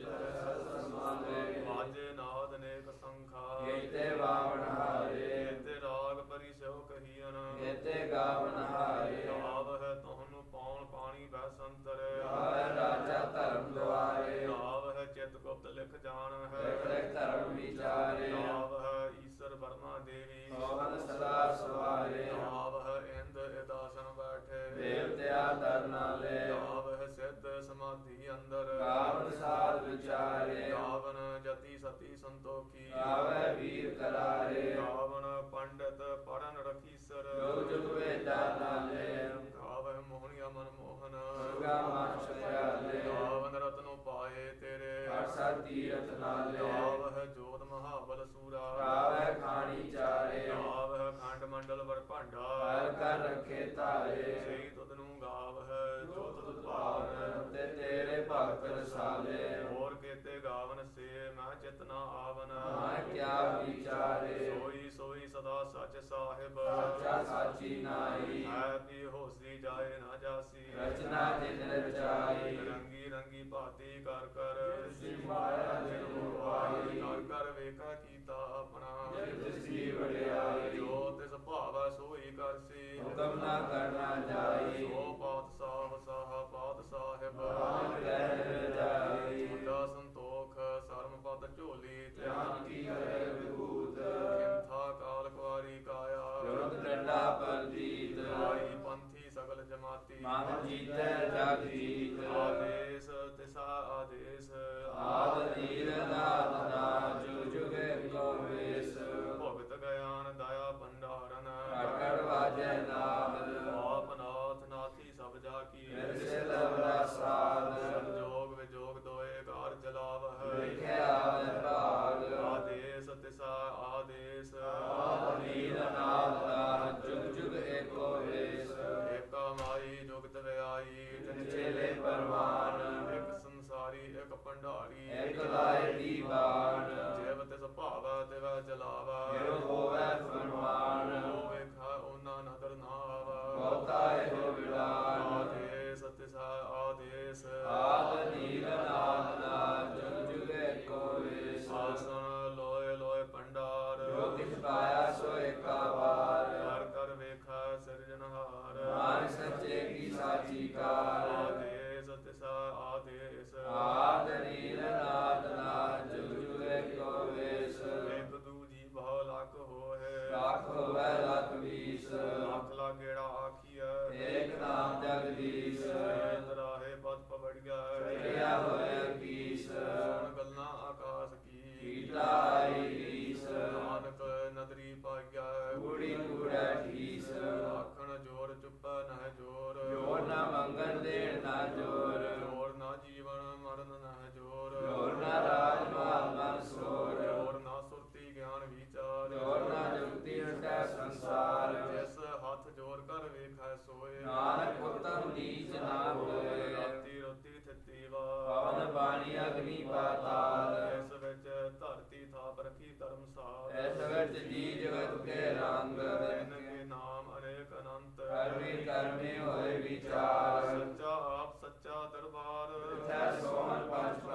ਸਮਾਲੇ। ਵਾਜੇ ਨਾਦ ਨੇਕ ਸੰਖਾ। ਕੇਤੇ ਵਾਵਣ ਹਾਰੇ। ਕੇਤੇ ਰਾਗ ਪਰੀ ਸਿਉ ਕਹੀਨ। ਕੇਤੇ ਗਾਵਣ ਹਾਰੇ। ਆਵ ਹੈ ਤੁਹਾਨੂੰ ਪੌਣ ਪਾਣੀ ਬੈ ਸੰਤਰ। ਆਵੈ ਰਾਜਾ ਧਰਮ ਦੁਆਰੇ। ਆਵ ਹੈ ਚਿਤ ਗੁਪਤ ਲਿਖ ਜਾਣ ਹੈ। ਲਿਖ ਲਿਖ ਧਰਮ ਵਿਚਾਰੇ। ਆਵ ਹੈ ਈਸਰ ਬਰਮਾ ਦੇਵੀ। ਸੋਹਣ ਸਦਾ ਸਵਾਰੇ। ਆਵ ਹੈ ਇੰਦ ਇਦਾਸਨ ਬੈਠੇ। ਦੇਵਤਿਆ ਦਰਨਾ ਲੈ। ਆਵ ਹੈ ਸਿੱਧ ਸਮਾਧੀ ਅੰਦਰ। ਗਾਵਣ ਸਾਧ ਵਿਚਾਰੇ। ਗਾਵਨ ਜਤੀ ਸਤੀ ਸੰਤੋਖੀ। ਆਵੈ ਵੀਰ ਕਰਾਰੇ। ਗਾਵਨ ਪੰਡਤ ਪੜਨ ਰਖੀਸਰ। ਜੁਗ ਜੁਗ ਵੇਦਾ ਨਾਲੇ। ਗਾਵਹਿ ਮੋਹਣਿਆ ਮਨ ਮੋਹਨ। ਸੁਰਗਾ ਮਨ ਸੁਖਿਆਲੇ। ਗਾਵਨ ਰਤਨੋ ਪਾਏ ਤੇਰੇ। ਹਰ ਸਤ ਤੀਰਥ ਨਾਲੇ। ਗਾਵਹਿ ਜੋਤ ਮਹਾਬਲ ਸੂਰਾ। ਗਾਵੈ ਖਾਣੀ ਚਾਰੇ। ਗਾਵਹਿ ਖੰਡ ਮੰਡਲ ਵਰ ਭਾਂਡਾ। ਹਰ ਕਰ ਰਖੇ ਤਾਰੇ। ਸਹੀ ਤੁਧ ਨੂੰ ਗਾਵਹਿ ਜੋ ਤੁਧ ਭਾਵਨ। ਤੇ ਤੇਰੇ ਭਗਤ ਰਸਾਲੇ। ਹੋਰ ਕੇਤੇ ਗਾਵਨ ਸੇ ਮੈਂ ਚਿਤ ਨਾ ਆਵਨ। ਮੈਂ ਕਿਆ ਵਿਚਾਰੇ। ਸੋਈ ਸੋਈ ਸਦਾ ਸਚ ਸਾਹਿਬ। ਸੱਚਾ ਸਾਚੀ ਨਾਈ। ਹੈ ਪੀ ਹੋਸੀ ਜਾਏ ਨਾ ਜਾਸੀ। ਰਚਨਾ ਜਿਨ ਰਚਾਈ। ਰੰਗੀ ਰੰਗੀ ਭਾਤੀ ਕਰ ਕਰ। ਸ੍ਰੀ ਮਾਇਆ ਜਿਨ ਮੁਆਈ। ਕਰ ਕਰ ਵੇਖਾ ਕੀਤਾ ਆਪਣਾ। ਜਿਸ ਦੀ ਵਡਿਆਈ। ਜੋ ਤਿਸ ਭਾਵੈ ਸੋਈ ਕਰਸੀ। ਹੁਕਮ ਨਾ ਕਰਨਾ ਜਾਈ। ਸੋ ਪਾਤਸ਼ਾਹ ਸਾਹ ਪਾਤ ਸਾਹਿਬ। ਨਾਨਕ ਰਹਿ ਰਜਾਈ। ਮੁੰਡਾ ਸੰਤੋਖ ਸਰਮ ਪਦ ਝੋਲੀ। ਧਿਆਨ ਕੀ ਕਰੇ ਵਿਭੂਤ। ਕਿੰਥਾ ਕਾਲ ਕੁਆਰੀ ਕਾਇਆ। ਜੁਰਤ ਡੰਡਾ ਪਰਜੀਤ। ਆਈ ਪੰਥੀ ਸਗਲ ਜਮਾਤੀ। ਮਨ ਜੀਤੈ ਜਗ ਜੀਤ। ਆਦੇਸ ਤਿਸਾ ਆਦੇਸ। ਆਦ ਨੀਰ ਨਾਦ ਨਾ ਜੁਗ ਜੁਗ ਏਕੋ ਵੇਸ। ਭਗਤ ਗਿਆਨ ਦਇਆ ਭੰਡਾਰਨ। ਅਕੜ ਵਾਜੈ ਨਾਦ। ਆਪ ਨਾਥ ਨਾਥੀ ਸਭ ਜਾ ਕੀ। ਮਿਰਸੇ ਲਵਰਾ ਸਾਧ। ਸੰਜੋਗ ਵਿਜੋਗ ਦੋਏ ਕਾਰ ਚਲਾਵਹਿ। ਲਿਖਿਆ ਆਵੈ ਭਾਗ। ਆਦੇਸ ਤਿਸਾ ਆਦੇਸ। ਆਦ ਨੀਰ ਨਾਦ ਨਾ ਜੁਗ ਜੁਗ ਏਕੋ ਵੇਸ। ਏਕਾ ਮਾਈ ਜੁਗਤ ਵਿਆਈ। ਚੇਲੇ ਪਰਵਾਨ। ਇੱਕ ਸੰਸਾਰੀ ਇੱਕ ਭੰਡਾਰੀ। ਇਕ ਲਾਇ ਦੀਵਾਨ। ਜਿਵ ਤਿਸ ਭਾਵੈ ਤਿਵੈ ਚਲਾਵੈ। ਜਿਉ ਹੋਵੈ ਫਰਮਾਨ। ਜੋ ਵੇਖਾ ਉਹਨਾਂ ਨਦਰ ਨਾ ਆਵੈ। ਬਹੁਤਾ ਇਹੋ ਵਿਲਾਨ। ਆਦੇਸ ਤਿਸਾ ਆਦੇਸ। ਆਦ ਨੀਰ ਨਾਦ ਨਾ ਜੁਗ ਜੁਗ ਏਕੋ ਵੇਸ। ਆਸਣ ਲੋਏ ਲੋਏ ਭੰਡਾਰ। ਜੋ ਕਿਛ ਪਾਇਆ ਸੋ ਏਕਾ ਵਾਰ। ਕਰ ਕਰ ਵੇਖਾ ਸਿਰਜਣਹਾਰ। ਮਾਨ ਸੱਚੇ ਕੀ ਸਾਚੀ ਕਾਰ। ਆਦੇਸ ਤਿਸਾ ਆਦੇਸ। ਆਦ ਨੀਰ ਨਾਦ ਨਾ ਜੁਗ ਜੁਗ ਏਕੋ ਵੇਸ। ਇੱਕ ਦੂਜੀ ਬਹੁ ਲੱਖ ਹੋਏ। ਲੱਖ ਹੋਵੈ ਲੱਖ ਵੀਸ। ਲੱਖ ਲਾ ਗੇੜਾ ਆਖੀਐ। ਏਕ ਨਾਮ ਜਗਦੀਸ਼। ਤਰਾਹੇ ਪਦ ਪਵੜਿਆ। ਚੜਿਆ ਹੋਇਆ ਕੀਸ। ਸੁਣ ਗੱਲਾਂ ਆਕਾਸ਼ ਕੀ। ਕੀਟਾ ਆਈ ਰੀਸ। ਨਾਨਕ ਨਦਰੀ ਪਾਈਆ। ਕੂੜੀ ਕੂੜਾ ਠੀਸ। ਆਖਣ ਜੋਰ ਚੁੱਪੈ ਨਹਿ ਜੋਰ। ਜੋਰ ਨਾ ਮੰਗਣ ਦੇਣ ਨਾ ਜੋਰ। ਜੋਰ ਨਾ ਜੀਵਨ ਮਰਨ ਨਹਿ ਜੋਰ। ਜੋਰ ਨਾ ਰਾਜ ਮਾਲ ਮਨ ਸੋਰ। ਜੋਰ ਨਾ ਸੁਰਤੀ ਗਿਆਨ ਵਿਚਾਰ। ਜੋਰ ਨਾ ਜੁਗਤੀ ਹਟੈ ਸੰਸਾਰ। ਜਿਸ ਹੱਥ ਜੋਰ ਕਰ ਵੇਖੈ ਸੋਏ। ਨਾਨਕ ਉਤਮ ਨੀਚ ਨਾ ਹੋਏ। ਰਾਤੀ ਰੋਤੀ ਥਿੱਤੀ ਵਾ। ਪਵਨ ਬਾਣੀ ਅਗਨੀ ਪਾਤਾਲ। ਇਸ ਵਿੱਚ ਧਰਤੀ ਥਾਪ ਰੱਖੀ ਧਰਮਸਾਲ। ਐਸ ਵਿੱਚ ਜੀ ਜਗਤ ਕੇ ਰੰਗ। ਜਿਨ ਕੇ ਨਾਮ ਅਨੇਕ ਅਨੰਤ। ਕਰਮੀ ਕਰਮੀ ਹੋਏ ਵਿਚਾਰ। ਸੱਚਾ ਆਪ ਸੱਚਾ ਦਰਬਾਰ। ਤੈ ਸੋਹਣ ਪੰਜ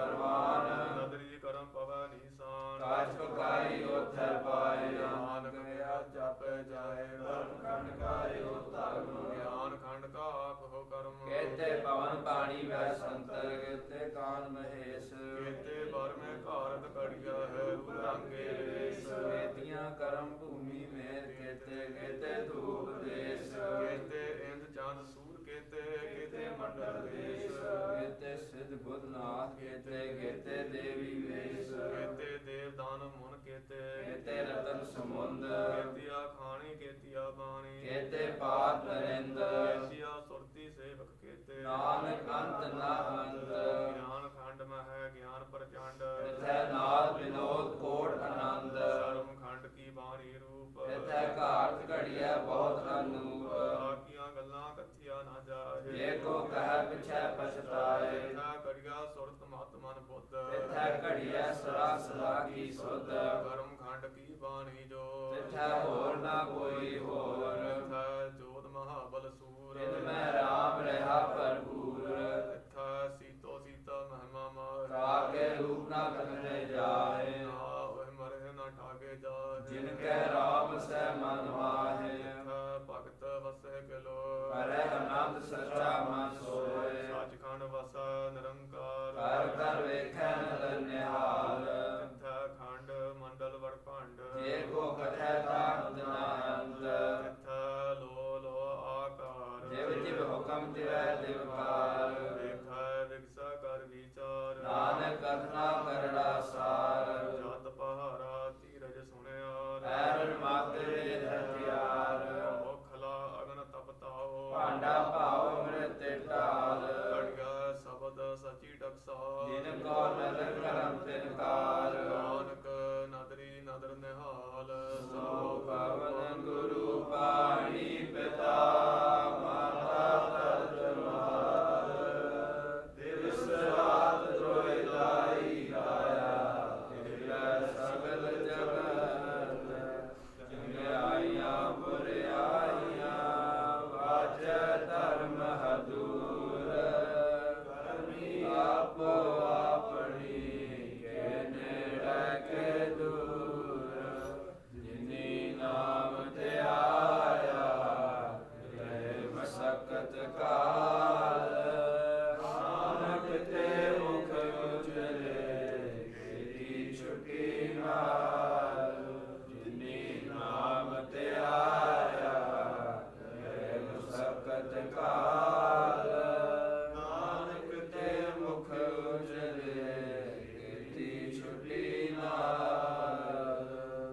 ਕਾਨ ਮਹੇਸ਼ ਕੇਤੇ ਬਰ ਮੈਂ ਘਾਰਤ ਕੜਿਆ ਹੈ ਰੰਗੇ ਵੇਸ ਕੇਤੀਆਂ ਕਰਮ ਭੂਮੀ ਮੇਰ ਕੇਤੇ ਕੇਤੇ ਧੂਪ ਦੇਸ ਕੇਤੇ ਇੰਦ ਚੰਦ ਸੂਰ ਕੇਤੇ ਕੇਤੇ ਮੰਡਲ ਦੇਸ਼ ਕੇਤੇ ਸਿਧ ਬੁੱਧ ਨਾਥ ਕੇਤੇ ਕੇਤੇ ਦੇਵੀ ਵੇਸ ਕੇਤੇ ਦੇਵ ਦਾਨਵ ਮੁਨ ਕੇਤੇ ਕੇਤੇ ਰਤਨ ਸਮੁੰਦ ਕੇਤੀਆ ਖਾਣੀ ਕੇਤੀਆ ਬਾਣੀ ਕੇਤੇ ਪਾਤ ਨਰਿੰਦ ਕੇਤੀਆ ਸੁਰਤੀ ਸੇਵਕ ਕੇਤੇ ਨਾਨਕ ਅੰਤ ਨਾ ਅੰਤ ਗਿਆਨ ਖੰਡ ਮਹਿ ਗਿਆਨ ਪ੍ਰਚੰਡ ਇਥੈ ਨਾਦ ਵਿਨੋਦ ਕੋਟ ਆਨੰਦ ਸਰਮ ਖੰਡ ਕੀ ਬਾਣੀ ਰੂਪ ਇਥੈ ਘਾਟ ਘੜੀਐ ਬਹੁਤ ਅਨੂਪ ਆਕੀਆਂ ਗੱਲਾਂ ਕਥਿਆ ਨਾ ਜਾਏ ਜੇ ਕੋ ਕਹਿ ਪਿਛੈ ਪਛਤਾਏ ਇਥੈ ਕੜਿਆ ਸੁਰਤ ਮਤ ਮਨ ਬੁੱਧ ਇਥੈ ਘੜੀਐ ਸਦਾ ਸਦਾ ਕੀ ਸੁਧ ਕਰਮ ਖੰਡ ਕੀ ਬਾਣੀ ਜੋ ਇਥੈ ਹੋਰ ਨਾ ਕੋਈ ਹੋਰ ਇਥੈ ਜੋਤ ਮਹਾਬਲ ਸੂਰ ਇਨ ਮੈਂ ਰਾਮ ਰਹਾ ਭਰਪੂਰ ਇਥੈ ਸੀਤੋ ਸੀਤਾ ਮਹਿਮਾ ਮਾਰ ਰਾਗੇ ਰੂਪ ਨਾ ਕਥਨੇ ਜਾਏ ਨਾ ਉਹ ਮਰੇ ਨਾ ਠਾਗੇ ਜਾਏ ਜਿਨ ਕੈ ਰਾਮ ਸੈ ਮਨ ਮਾਹੇ ਇਥੈ ਭਗਤ ਵਸੇ ਕਿਲੋ ਹਰੇ ਆਨੰਦ ਸੱਚਾ ਮਨ ਸੋਏ ਸੱਚਖੰਡ ਵਸੈ ਨਿਰੰਕਾਰ ਕਰ ਕਰ ਵੇਖੈ ਨਦਰ ਨਿਹਾਲ ਇਥੈ ਖੰਡ ਮੰਡਲ ਵੜ ਭੰਡ ਜੇ ਕੋ ਕਥੈ ਤਾਕਤ ਨਾ ਅੰਤ ਇਥੈ ਲੋ ਲੋ ਆਕਾਰ ਜਿਵ ਜਿਵ ਹੁਕਮ ਤਿਵੈ ਦਿਵਕਾਰ ਵੇਖੈ ਵਿਗਸਾ ਕਰ ਵਿਚਾਰ ਨਾਨਕ ਕਥਨਾ ਕਰੜਾ ਸਾਰ ਜਤ ਪਹਾਰਾ ਧੀਰਜ ਸੁਣਿਆ ਐਰਨ ਮਾਤੇ ਵੇਦ ਹਥਿਆਰ ਖਲਾ ਅਗਨ ਤਪਤਾਓ ਭਾਂਡਾ ਭਾਵ ਅੰਮ੍ਰਿਤ ਢਾਲ ਘੜਿਆ ਸ਼ਬਦ ਸਚੀ ਟਕਸਾਲ ਜਿਨ ਕੋ ਨਦਰ ਕਰਮ ਤਿਨ ਕਾਲ ਨਾਨਕ ਨਦਰੀ ਨਦਰ ਨਿਹਾਲ ਸੋ ਪਵਨ ਗੁਰੂ ਪਾਣੀ ਪਿਤਾ ਮਾਤਾ ਤਤ ਮਹਾਲ ਦਿਵਸ ਰਾਤ ਧੋਇ ਲਾਈ ਲਾਇਆ ਤਿਵੈ ਸਗਲ ਜਗਤ ਚੰਗਿਆਈਆਂ ਬੁਰਿਆਈਆਂ ਵਾਜੈ ਧਰਮ ਹਦੂਰ ਕਰਮੀ ਆਪੋ ਆਪਣੀ ਕੇ ਨੇੜੇ ਕੇ ਦੂਰ ਜਿਨੀ ਨਾਮ ਤੇ ਆਇਆ ਰਹੇ ਮਸਕਤ ਕਾਲ ਨਾਨਕ ਤੇ ਮੁਖ ਉਜਲੇ ਕੀਤੀ ਛੁਟੀ ਨਾਲ ਜਿਨੀ ਨਾਮ ਤੇ ਆਇਆ ਰਹੇ ਮਸਕਤ ਕਾਲ ਨਾਨਕ ਤੇ ਮੁਖ ਉਜਲੇ ਕੀਤੀ ਛੁਟੀ ਨਾਲ।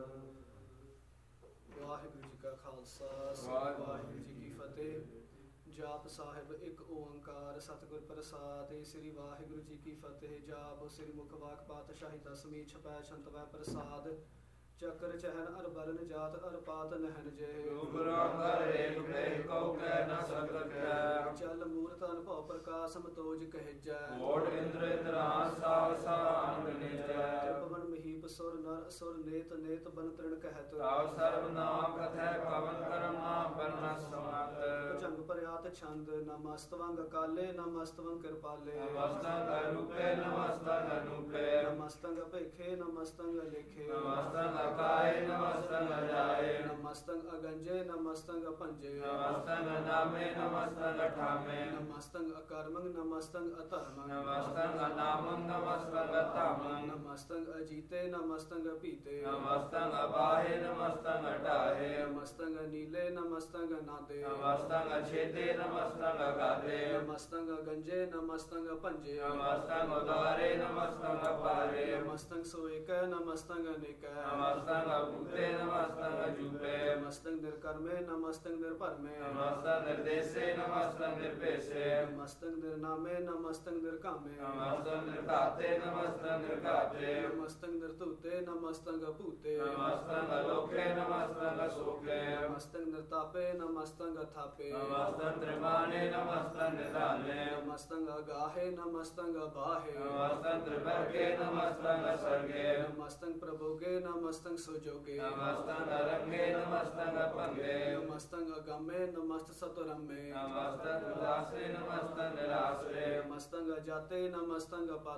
ਵਾਹਿਗੁਰੂ ਜੀ ਕਾ ਖਾਲਸਾ ਵਾਹਿਗੁਰੂ ਜੀ ਕੀ ਫਤਿਹ। ਜਾਪ ਸਾਹਿਬ ਇੱਕ ਓੰਕਾਰ ਸਤਿਗੁਰ ਪ੍ਰਸਾਦਿ। ਸ੍ਰੀ ਵਾਹਿਗੁਰੂ ਜੀ ਕੀ ਫਤਿਹ। ਜਾਪ ਸ੍ਰੀ ਮੁਖ ਵਾਕ ਪਾਤਸ਼ਾਹੀ ਦਸਵੀਂ ਛਪੈ ਛੰਤਵੈ ਪ੍ਰਸਾਦ। ਚੱਕਰ ਚਹਿਨ ਅਰ ਬਰਨ ਜਾਤ ਅਰ ਪਾਤ ਨਹਿਨ ਜੇ ਗੁਰਾਂ ਕਰ ਰੇਖ ਬੇਖ ਕਉ ਕਹਿ ਨ ਸਕੈ ਚਲ ਮੂਰਤ ਅਨਭਉ ਪ੍ਰਕਾਸ਼ ਸਮਤੋਜ ਕਹਿਜੈ ਮੋੜ ਇੰਦਰ ਇੰਦਰਾਨ ਸਾਵ ਸਾਨ ਨਿਜੈ ਤ੍ਰਿਪਵਨ ਮਹੀਪ ਸੁਰ ਨਰ ਅਸੁਰ ਨੇਤ ਨੇਤ ਬਨ ਤ੍ਰਿਣ ਕਹਿਤ ਤਾਵ ਸਰਬ ਨਾਮ ਕਥੈ ਪਵਨ ਕਰਮ ਨਾਮ ਪਰਮ ਸਮਤ ਭੁਜੰਗ ਪਰਿਆਤ ਛੰਦ ਨਮਸਤਵੰਗ ਕਾਲੇ ਨਮਸਤਵੰਗ ਕਿਰਪਾਲੇ ਨਮਸਤੰ ਅਰੂਪੇ ਨਮਸਤੰ ਅਨੂਪੇ ਨਮਸਤੰਗ ਭੇਖੇ ਨਮਸਤੰਗ ਲੇਖੇ ਨਮਸਤੰ ਅਕਾਏ ਨਮਸਤੰ ਅਜਾਏ ਨਮਸਤੰਗ ਅਗੰਜੇ ਨਮਸਤੰਗ ਭੰਜੇ ਨਮਸਤੰ ਨਾਮੇ ਨਮਸਤੰ ਠਾਮੇ ਨਮਸਤੰਗ ਅਕਰਮੰਗ ਨਮਸਤੰਗ ਅਧਰਮੰਗ ਨਮਸਤੰ ਨਾਮੰ ਨਮਸਤੰ ਧਾਮੰ ਨਮਸਤੰਗ ਅਜੀਤੇ ਨਮਸਤੰਗ ਪੀਤੇ ਨਮਸਤੰ ਅਬਾਹੇ ਨਮਸਤੰ ਅਟਾਹੇ ਨਮਸਤੰਗ ਨੀਲੇ ਨਮਸਤੰਗ ਨਾਦੇ ਨਮਸਤੰ ਅਛੇਦੇ ਨਮਸਤੰ ਅਗਾਦੇ ਨਮਸਤੰਗ ਗੰਜੇ ਨਮਸਤੰਗ ਭੰਜੇ ਨਮਸਤੰ ਉਦਾਰੇ ਨਮਸਤੰ ਅਪਾਰੇ ਨਮਸਤੰਗ ਸੋਇਕੈ ਨਮਸਤੰਗ ਅਨੇਕੈ ਨਮਸਤੰ ਅਭੂਤੇ ਨਮਸਤੰ ਅਜੂਪੇ ਨਮਸਤੰਗ ਨਿਰਕਰਮੇ ਨਮਸਤੰਗ ਨਿਰਭਰਮੇ ਨਮਸਤੰ ਨਿਰਦੇਸੇ ਨਮਸਤੰ ਨਿਰਭੇਸੇ ਨਮਸਤੰਗ ਨਿਰਨਾਮੇ ਨਮਸਤੰਗ ਨਿਰਕਾਮੇ ਨਮਸਤੰ ਨਿਰਧਾਤੇ ਨਮਸਤੰ ਨਿਰਘਾਤੇ ਨਮਸਤੰਗ ਨਿਰਧੂਤੇ ਨਮਸਤੰਗ ਭੂਤੇ ਨਮਸਤੰ ਅਲੋਕੇ ਨਮਸਤੰ ਅਸੋਕੇ ਨਮਸਤੰਗ ਨਿਰਤਾਪੇ ਨਮਸਤੰਗ ਅਥਾਪੇ ਨਮਸਤੰ ਤ੍ਰਿਮਾਨੇ ਨਮਸਤੰ ਨਿਧਾਨੇ ਨਮਸਤੰਗ ਅਗਾਹੇ ਨਮਸਤੰਗ ਅਬਾਹੇ ਨਮਸਤੰ ਤ੍ਰਿਵਰਗੇ ਨਮਸਤੰ ਅਸਰਗੇ ਨਮਸਤੰਗ ਪ੍ਰਭੋਗੇ ਨਮਸਤੰਗ ਸੁਜੋਗੇ ਨਮਸਤੰ ਅਰੰਗੇ ਨਮਸਤੰ ਅਪੰਗੇ ਨਮਸਤੰਗ ਅਗੰਮੇ ਨਮਸਤ ਸਤੁਰੰਮੇ ਨਮਸਤੰ ਉਦਾਸੇ ਨਮਸਤੰ ਨਿਰਾਸੇ ਨਮਸਤੰਗ ਅਜਾਤੇ ਨਮਸਤੰਗ ਅਪਾਤੇ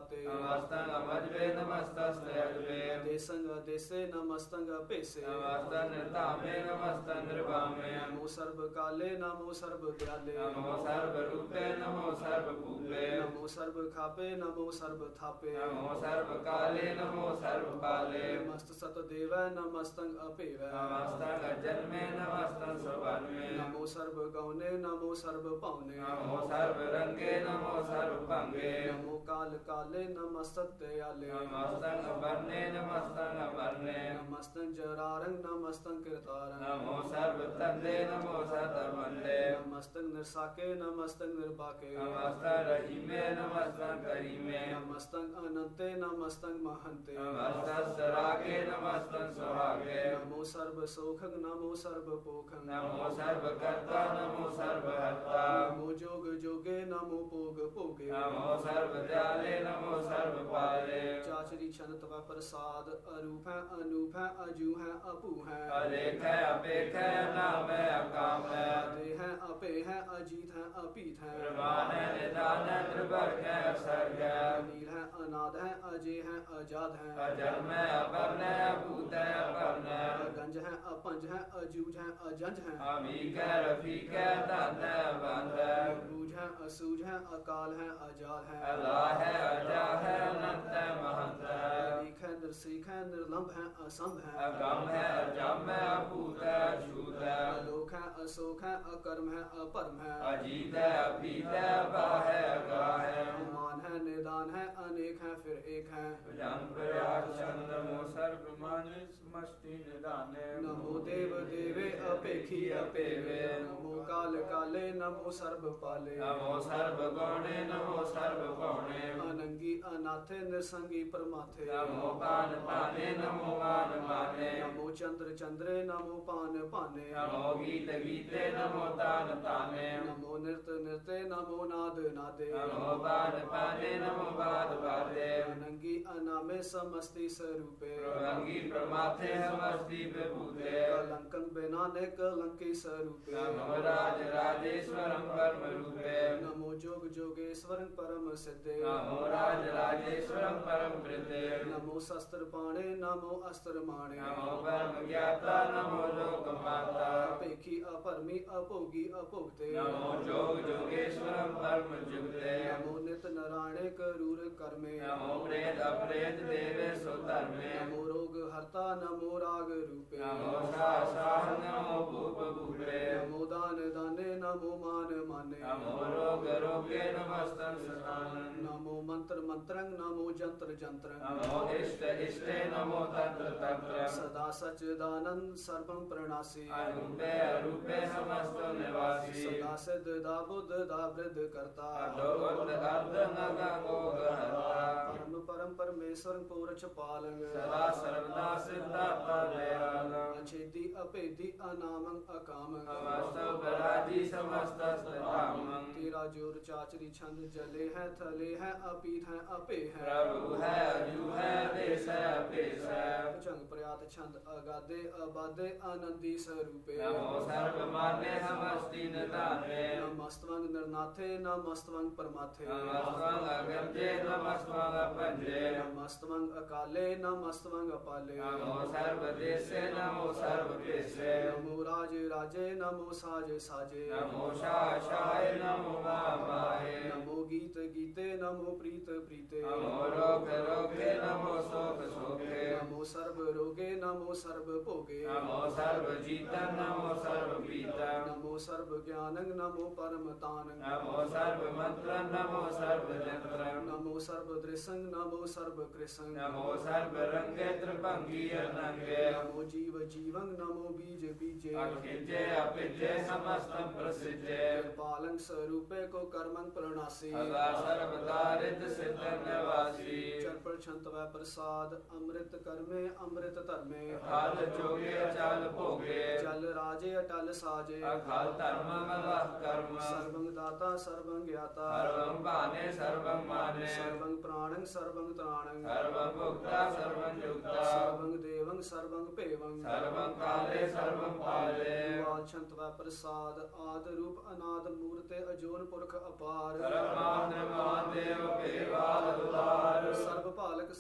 ਪਾਤੇ ਨਮਸਤੰ ਅਮਜਵੇ ਨਮਸਤਸਤੈ ਅਜਵੇ ਦੇਸੰਗ ਦੇਸੇ ਨਮਸਤੰਗ ਭੇਸੇ ਨਮਸਤੰ ਨਿਰਧਾਮੇ ਨਮਸਤੰ ਨਿਰਵਾਮੇ ਨਮੋ ਸਰਬ ਕਾਲੇ ਨਮੋ ਸਰਬ ਦਿਆਲੇ ਨਮੋ ਸਰਬ ਰੂਪੇ ਨਮੋ ਸਰਬ ਭੂਪੇ ਨਮੋ ਸਰਬ ਖਾਪੇ ਨਮੋ ਸਰਬ ਥਾਪੇ ਨਮੋ ਸਰਬ ਕਾਲੇ ਨਮੋ ਸਰਬ ਕਾਲੇ ਨਮਸਤ ਸਤ ਦੇਵੈ ਨਮਸਤੰ ਅਭੇਵੈ ਨਮਸਤੰ ਅਜਨਮੇ ਨਮਸਤੰ ਸਵਰਮੇ ਨਮੋ ਸਰਬ ਗਉਨੇ ਨਮੋ ਸਰਬ ਭਉਨੇ ਨਮੋ ਸਰਬ ਰੰਗੇ ਨਮੋ ਸਰਬ ਭੰਗੇ ਨਮੋ ਕਾਲ ਕਾਲੇ ਨਮਸਤੰ ਦਇਆਲੇ ਨਮਸਤੰ ਅਵਰਨੇ ਨਮਸਤੰ ਅਵਰਨੇ ਨਮਸਤੰ ਜਰਾਰੰ ਨਮਸਤੰ ਕਿਰਤਾਰੰ ਨਮੋ ਸਰਬ ਤੰਦੇ ਨਮੋ ਸਰਬ ਮੰਦੇ ਨਮਸਤੰ ਨਿਰਸਾਕੇ ਨਮਸਤੰ ਨਿਰਬਾਕੇ ਨਮਸਤੰ ਰਹੀਮੇ ਨਮਸਤੰ ਕਰੀਮੇ ਨਮਸਤੰ ਅਨੰਤੇ ਨਮਸਤੰ ਮਹੰਤੇ ਨਮਸਤੰ ਸਰਾਗੇ ਨਮਸਤੰ ਸੁਹਾਗੇ ਨਮੋ ਸਰਬ ਸੋਖੰ ਨਮੋ ਸਰਬ ਪੋਖੰ ਨਮੋ ਸਰਬ ਕਰਤਾ ਨਮੋ ਸਰਬ ਹਰਤਾ ਨਮੋ ਜੋਗ ਜੋਗੇ ਨਮੋ ਭੋਗ ਭੋਗੇ ਨਮੋ ਸਰਬ ਦਿਆਲੇ ਨਮੋ ਸਰਬ ਪਾਲੇ ਚਾਚਰੀ ਛੰਦ ਤਵ ਪ੍ਰਸਾਦ ਅਰੂਪ ਹੈ ਅਨੂਪ ਹੈ ਅਜੂ ਹੈ ਅਭੂ ਹੈ ਅਲੇਖ ਹੈ ਅਪੇਖ ਹੈ ਨਾਮ ਹੈ ਅਕਾਮ ਹੈ ਅਤੇ ਹੈ ਅਪੇ ਹੈ ਅਜੀਤ ਹੈ ਅਪੀਤ ਹੈ ਪ੍ਰਮਾਨ ਹੈ ਨਿਦਾਨ ਹੈ ਤ੍ਰਿਵਰਗ ਹੈ ਸਰਗ ਹੈ ਅਨੀਲ ਹੈ ਅਨਾਦ ਹੈ ਅਜੇ ਹੈ ਅਜਾਦ ਹੈ ਅਜਨਮ ਹੈ ਅਪਰਨ ਹੈ ਅਭੂਤ ਹੈ ਅਪਰਨ ਹੈ ਅਗੰਜ ਹੈ ਅਪੰਜ ਹੈ ਅਜੂਜ ਹੈ ਅਜੰਜ ਹੈ ਅਮੀਕ ਹੈ ਰਫੀਕ ਹੈ ਧਨ ਹੈ ਬੰਦ ਹੈ ਬੂਝ ਹੈ ਅਸੂਝ ਹੈ ਅਕਾਲ ਹੈ ਅਜਾਲ ਹੈ ਅਲਾ ਹੈ ਅਜਾ ਹੈ ਅਨੰਤ ਹੈ ਮਹੰਤ ਹੈ ਲੀਖ ਹੈ ਨਿਰਸੀਖ ਹੈ ਨਿਰਲੰਭ ਹੈ ਅਸੰਭ ਹੈ ਅਗਮ ਹੈ ਅਜਮ ਹੈ ਅਭੂਤ ਹੈ ਅਛੂਤ ਹੈ ਅਲੋਕ ਹੈ ਅਸੋਖ ਹੈ ਅਕਰਮ ਹੈ ਅਪਰਮ ਹੈ ਅਜੀਤ ਹੈ ਅਭੀਤ ਹੈ ਅਬਾ ਹੈ ਅਗਾ ਹੈ ਮਾਨ ਹੈ ਨਿਦਾਨ ਹੈ ਅਨੇਕ ਹੈ ਫਿਰ ਏਕ ਹੈ ਜਨ ਪ੍ਰਯਾਗ ਚੰਦਰ ਮੋ ਸਰਬ ਮਾਨੇ ਸਮਸਤੀ ਨਿਦਾਨੇ ਨਮੋ ਦੇਵ ਦੇਵੇ ਅਪੇਖੀ ਅਪੇਵੇ ਨਮੋ ਕਾਲ ਕਾਲੇ ਨਮੋ ਸਰਬ ਪਾਲੇ ਨਮੋ ਸਰਬ ਗਉਣੇ ਨਮੋ ਸਰਬ ਭਉਣੇ ਅਨੰਗੀ ਅਨਾਥੇ ਨਿਰਸੰਗੀ ਪਰਮਾਥੇ ਨਮੋ ਪਾਨ ਪਾਨੇ ਨਮੋ ਮਾਨ ਮਾਨੇ ਨਮੋ ਚੰਦਰ ਚੰਦਰੇ ਨਮੋ ਪਾਨ ਭਾਨੇ ਨਮੋ ਗੀਤ ਗੀਤੇ ਨਮੋ ਤਾਨ ਤਾਨੇ ਨਮੋ ਨਿਰਤ ਨਿਰਤੇ ਨਮੋ ਨਾਦ ਨਾਦੇ ਨਮੋ ਬਾਦ ਪਾਨੇ ਨਮੋ ਬਾਦ ਬਾਦੇ ਅਨੰਗੀ ਅਨਾਮੇ ਸਮਸਤੀ ਸਰੂਪੇ ਪ੍ਰਵੰਗੀ ਪ੍ਰਮਾਥੇ ਸਮਸਤੀ ਵਿਭੂਤੇ ਕਲੰਕੰ ਬਿਨਾ ਨੇ ਕਲੰਕੀ ਸਰੂਪੇ ਨਮੋ ਰਾਜ ਰਾਜੇਸ਼ਵਰੰ ਪਰਮ ਰੂਪੇ ਨਮੋ ਜੋਗ ਜੋਗੇਸ਼ਵਰੰ ਪਰਮ ਸਿੱਧੇ ਨਮੋ ਰਾਜ ਰਾਜੇਸ਼ਵਰੰ ਪਰਮ ਬ੍ਰਿਤੇ ਨਮੋ ਸ਼ਸਤਰ ਪਾਣੇ ਨਮੋ ਅਸਤਰ ਮਾਣੇ ਨਮੋ ਪਰਮ ਗਿਆਤਾ ਨਮੋ ਲੋਕ ਮਾਤਾ ਅਪੇਖੀ ਅਪਰਮੀ ਅਭੋਗੀ ਅਭੋਗਤੇ ਨਮੋ ਜੋਗ ਜੋਗੇਸ਼ਵਰੰ ਪਰਮ ਜੁਗਤੇ ਨਮੋ ਨਿਤ ਨਰਾਣੇ ਕਰੂਰ ਕਰਮੇ ਨਮੋ ਪ੍ਰੇਤ ਅਪ੍ਰੇਤ ਦੇਵੇ ਸੋ ਧਰਮੇ ਨਮੋ ਰੋਗ ਹਰਤਾ ਨਮੋ ਰਾਗ ਰੂਪੇ ਨਮੋ ਸਾਹ ਸਾਹ ਨਮੋ ਭੂਪ ਭੂਪੇ ਨਮੋ ਦਾਨ ਦਾਨੇ ਨਮੋ ਮਾਨ ਮਾਨੇ ਨਮੋ ਰੋਗ ਰੋਗੇ ਨਮਸਤੰ ਸਤਾਨੰ ਨਮੋ ਮੰਤਰ ਮੰਤਰੰ ਨਮੋ ਜੰਤਰ ਜੰਤਰੰ ਨਮੋ ਇਸ਼ਟ ਇਸ਼ਟੇ ਨਮੋ ਤੰਤਰ ਤੰਤਰ ਸਦਾ ਸਚਿਦਾਨੰਦ ਸਰਬੰ ਪ੍ਰਣਾਸੀ ਅਰੂਪੇ ਅਰੂਪੇ ਸਮਸਤ ਨਿਵਾਸੀ ਸਦਾ ਸਿਧ ਦਾ ਬੁੱਧ ਦਾ ਬ੍ਰਿਧ ਕਰਤਾ ਅਦੋਗਤ ਅਰਧ ਨਗੰਗੋਗ ਹਰਤਾ ਪਰਮ ਪਰਮ ਪਰਮੇਸ਼ਵਰ ਪੂਰਛ ਪਾਲੰ ਸਦਾ ਸਰਵਦਾ ਸਿਧਾਤਾ ਦਇਆਲ ਅਛੇਦੀ ਅਭੇਦੀ ਅਨਾਮੰ ਅਕਾਮੰ ਸਮਸਤ ਬਰਾਜੀ ਸਮਸਤ ਸਤਾਮੰ ਤੇਰਾ ਜੋਰ ਚਾਚਰੀ ਛੰਦ ਜਲੇ ਹੈ ਥਲੇ ਹੈ ਅਪੀਤ ਹੈ ਅਪੇ ਹੈ ਪ੍ਰਭੂ ਹੈ ਅਜੂ ਹੈ ਦੇਸ ਹੈ ਭੇਸ ਹੈ ਭੁਜੰਗ ਪ੍ਰਿਆਤ ਛੰਦ ਅਗਾਦੇ ਅਬਾਦੇ ਆਨੰਦੀ ਸਰੂਪੇ ਨਮੋ ਸਰਬ ਮਾਨੇ ਸਮਸਤੀ ਨਿਧਾਨੇ ਨਮਸਤਵੰਗ ਨਿਰਨਾਥੇ ਨਮਸਤਵੰਗ ਪਰਮਾਥੇ ਨਮਸਤੰ ਅਗੰਜੇ ਨਮਸਤੰ ਅਪੰਜੇ ਨਮਸਤਵੰਗ ਅਕਾਲੇ ਨਮਸਤਵੰਗ ਅਪਾਲੇ ਨਮੋ ਸਰਬ ਦੇਸੇ ਨਮੋ ਸਰਬ ਭੇਸੇ ਨਮੋ ਰਾਜ ਰਾਜੇ ਨਮੋ ਸਾਜ ਸਾਜੇ ਨਮੋ ਸ਼ਾਹ ਸ਼ਾਹੇ ਨਮੋ ਮਾ ਮਾਹੇ ਨਮੋ ਗੀਤ ਗੀਤੇ ਨਮੋ ਪ੍ਰੀਤ ਪ੍ਰੀਤੇ ਨਮੋ ਰੋਗ ਰੋਗੇ ਨਮੋ ਸੋਖ ਸੋਖੇ ਨਮੋ ਸਰਬ ਰੋਗੇ ਨਮੋ ਸਰਬ ਭੋਗੇ ਨਮੋ ਸਰਬ ਜੀਤਨ ਨਮੋ ਸਰਬ ਪੀਤਨ ਨਮੋ ਸਰਬ ਗਿਆਨੰ ਨਮੋ ਪਰਮ ਤਾਨੰ ਨਮੋ ਸਰਬ ਮੰਤਰੰ ਨਮੋ ਸਰਬ ਜੰਤਰੰ ਨਮੋ ਸਰਬ ਦ੍ਰਿਸੰਗ ਨਮੋ ਸਰਬ ਕ੍ਰਿਸੰਗ ਨਮੋ ਸਰਬ ਰੰਗੇ ਤ੍ਰਿਭੰਗੀ ਅਨੰਗੇ ਨਮੋ ਜੀਵ ਜੀਵੰ ਨਮੋ ਬੀਜ ਬੀਜੇ ਅਖਿਜੇ ਅਪਿਜੇ ਸਮਸਤੰ ਪ੍ਰਸਿਜੇ ਪਾਲੰ ਸਰੂਪੇ ਕੋ ਕਰਮੰ ਪ੍ਰਣਾਸੀ ਅਗਾ ਸਰਬਦਾ ਰਿਦ ਸਿद्धਨ ਨਿਵਾਸੀ ਚਰਪਲ ਛੰਤਵੈ ਪ੍ਰਸਾਦ ਅੰਮ੍ਰਿਤ ਕਰਮੇ ਅੰਮ੍ਰਿਤ ਧਰਮੇ ਅਖਾਲ ਜੋਗੇ ਅਚਲ ਭੋਗੇ ਜਲ ਰਾਜੇ ਅਟਲ ਸਾਜੇ ਅਖਾਲ ਧਰਮ ਮਲਹ ਕਰਮ ਸਰਬੰ ਦਾਤਾ ਸਰਬੰ ਗਿਆਤਾ ਸਰਵੰ ਭਾਨੇ ਸਰਵੰ ਮਾਨੇ ਸਰਬੰ ਪ੍ਰਾਣੰ ਸਰਬੰ ਤ੍ਰਾਣੰ ਸਰਵੰ ਭੁਗਤਾ ਸਰਵੰ ਜੁਗਤਾ ਸਰਬੰ ਦੇਵੰ ਸਰਬੰ ਭੇਵੰ ਸਰਵੰ ਕਾਲੇ ਸਰਵੰ ਪਾਲੇ ਵਾਲ ਛੰਤਵੈ ਪ੍ਰਸਾਦ ਆਦ ਰੂਪ ਅਨਾਦ ਮੂਰਤੇ ਅਜੋਨ ਪੁਰਖ ਅਪਾਰ ਸਰਵਮਾਨ ਨਿਰਮਾਨ ਦੇਵ ਭੇਵਾਲ ਦੁਲਾਰ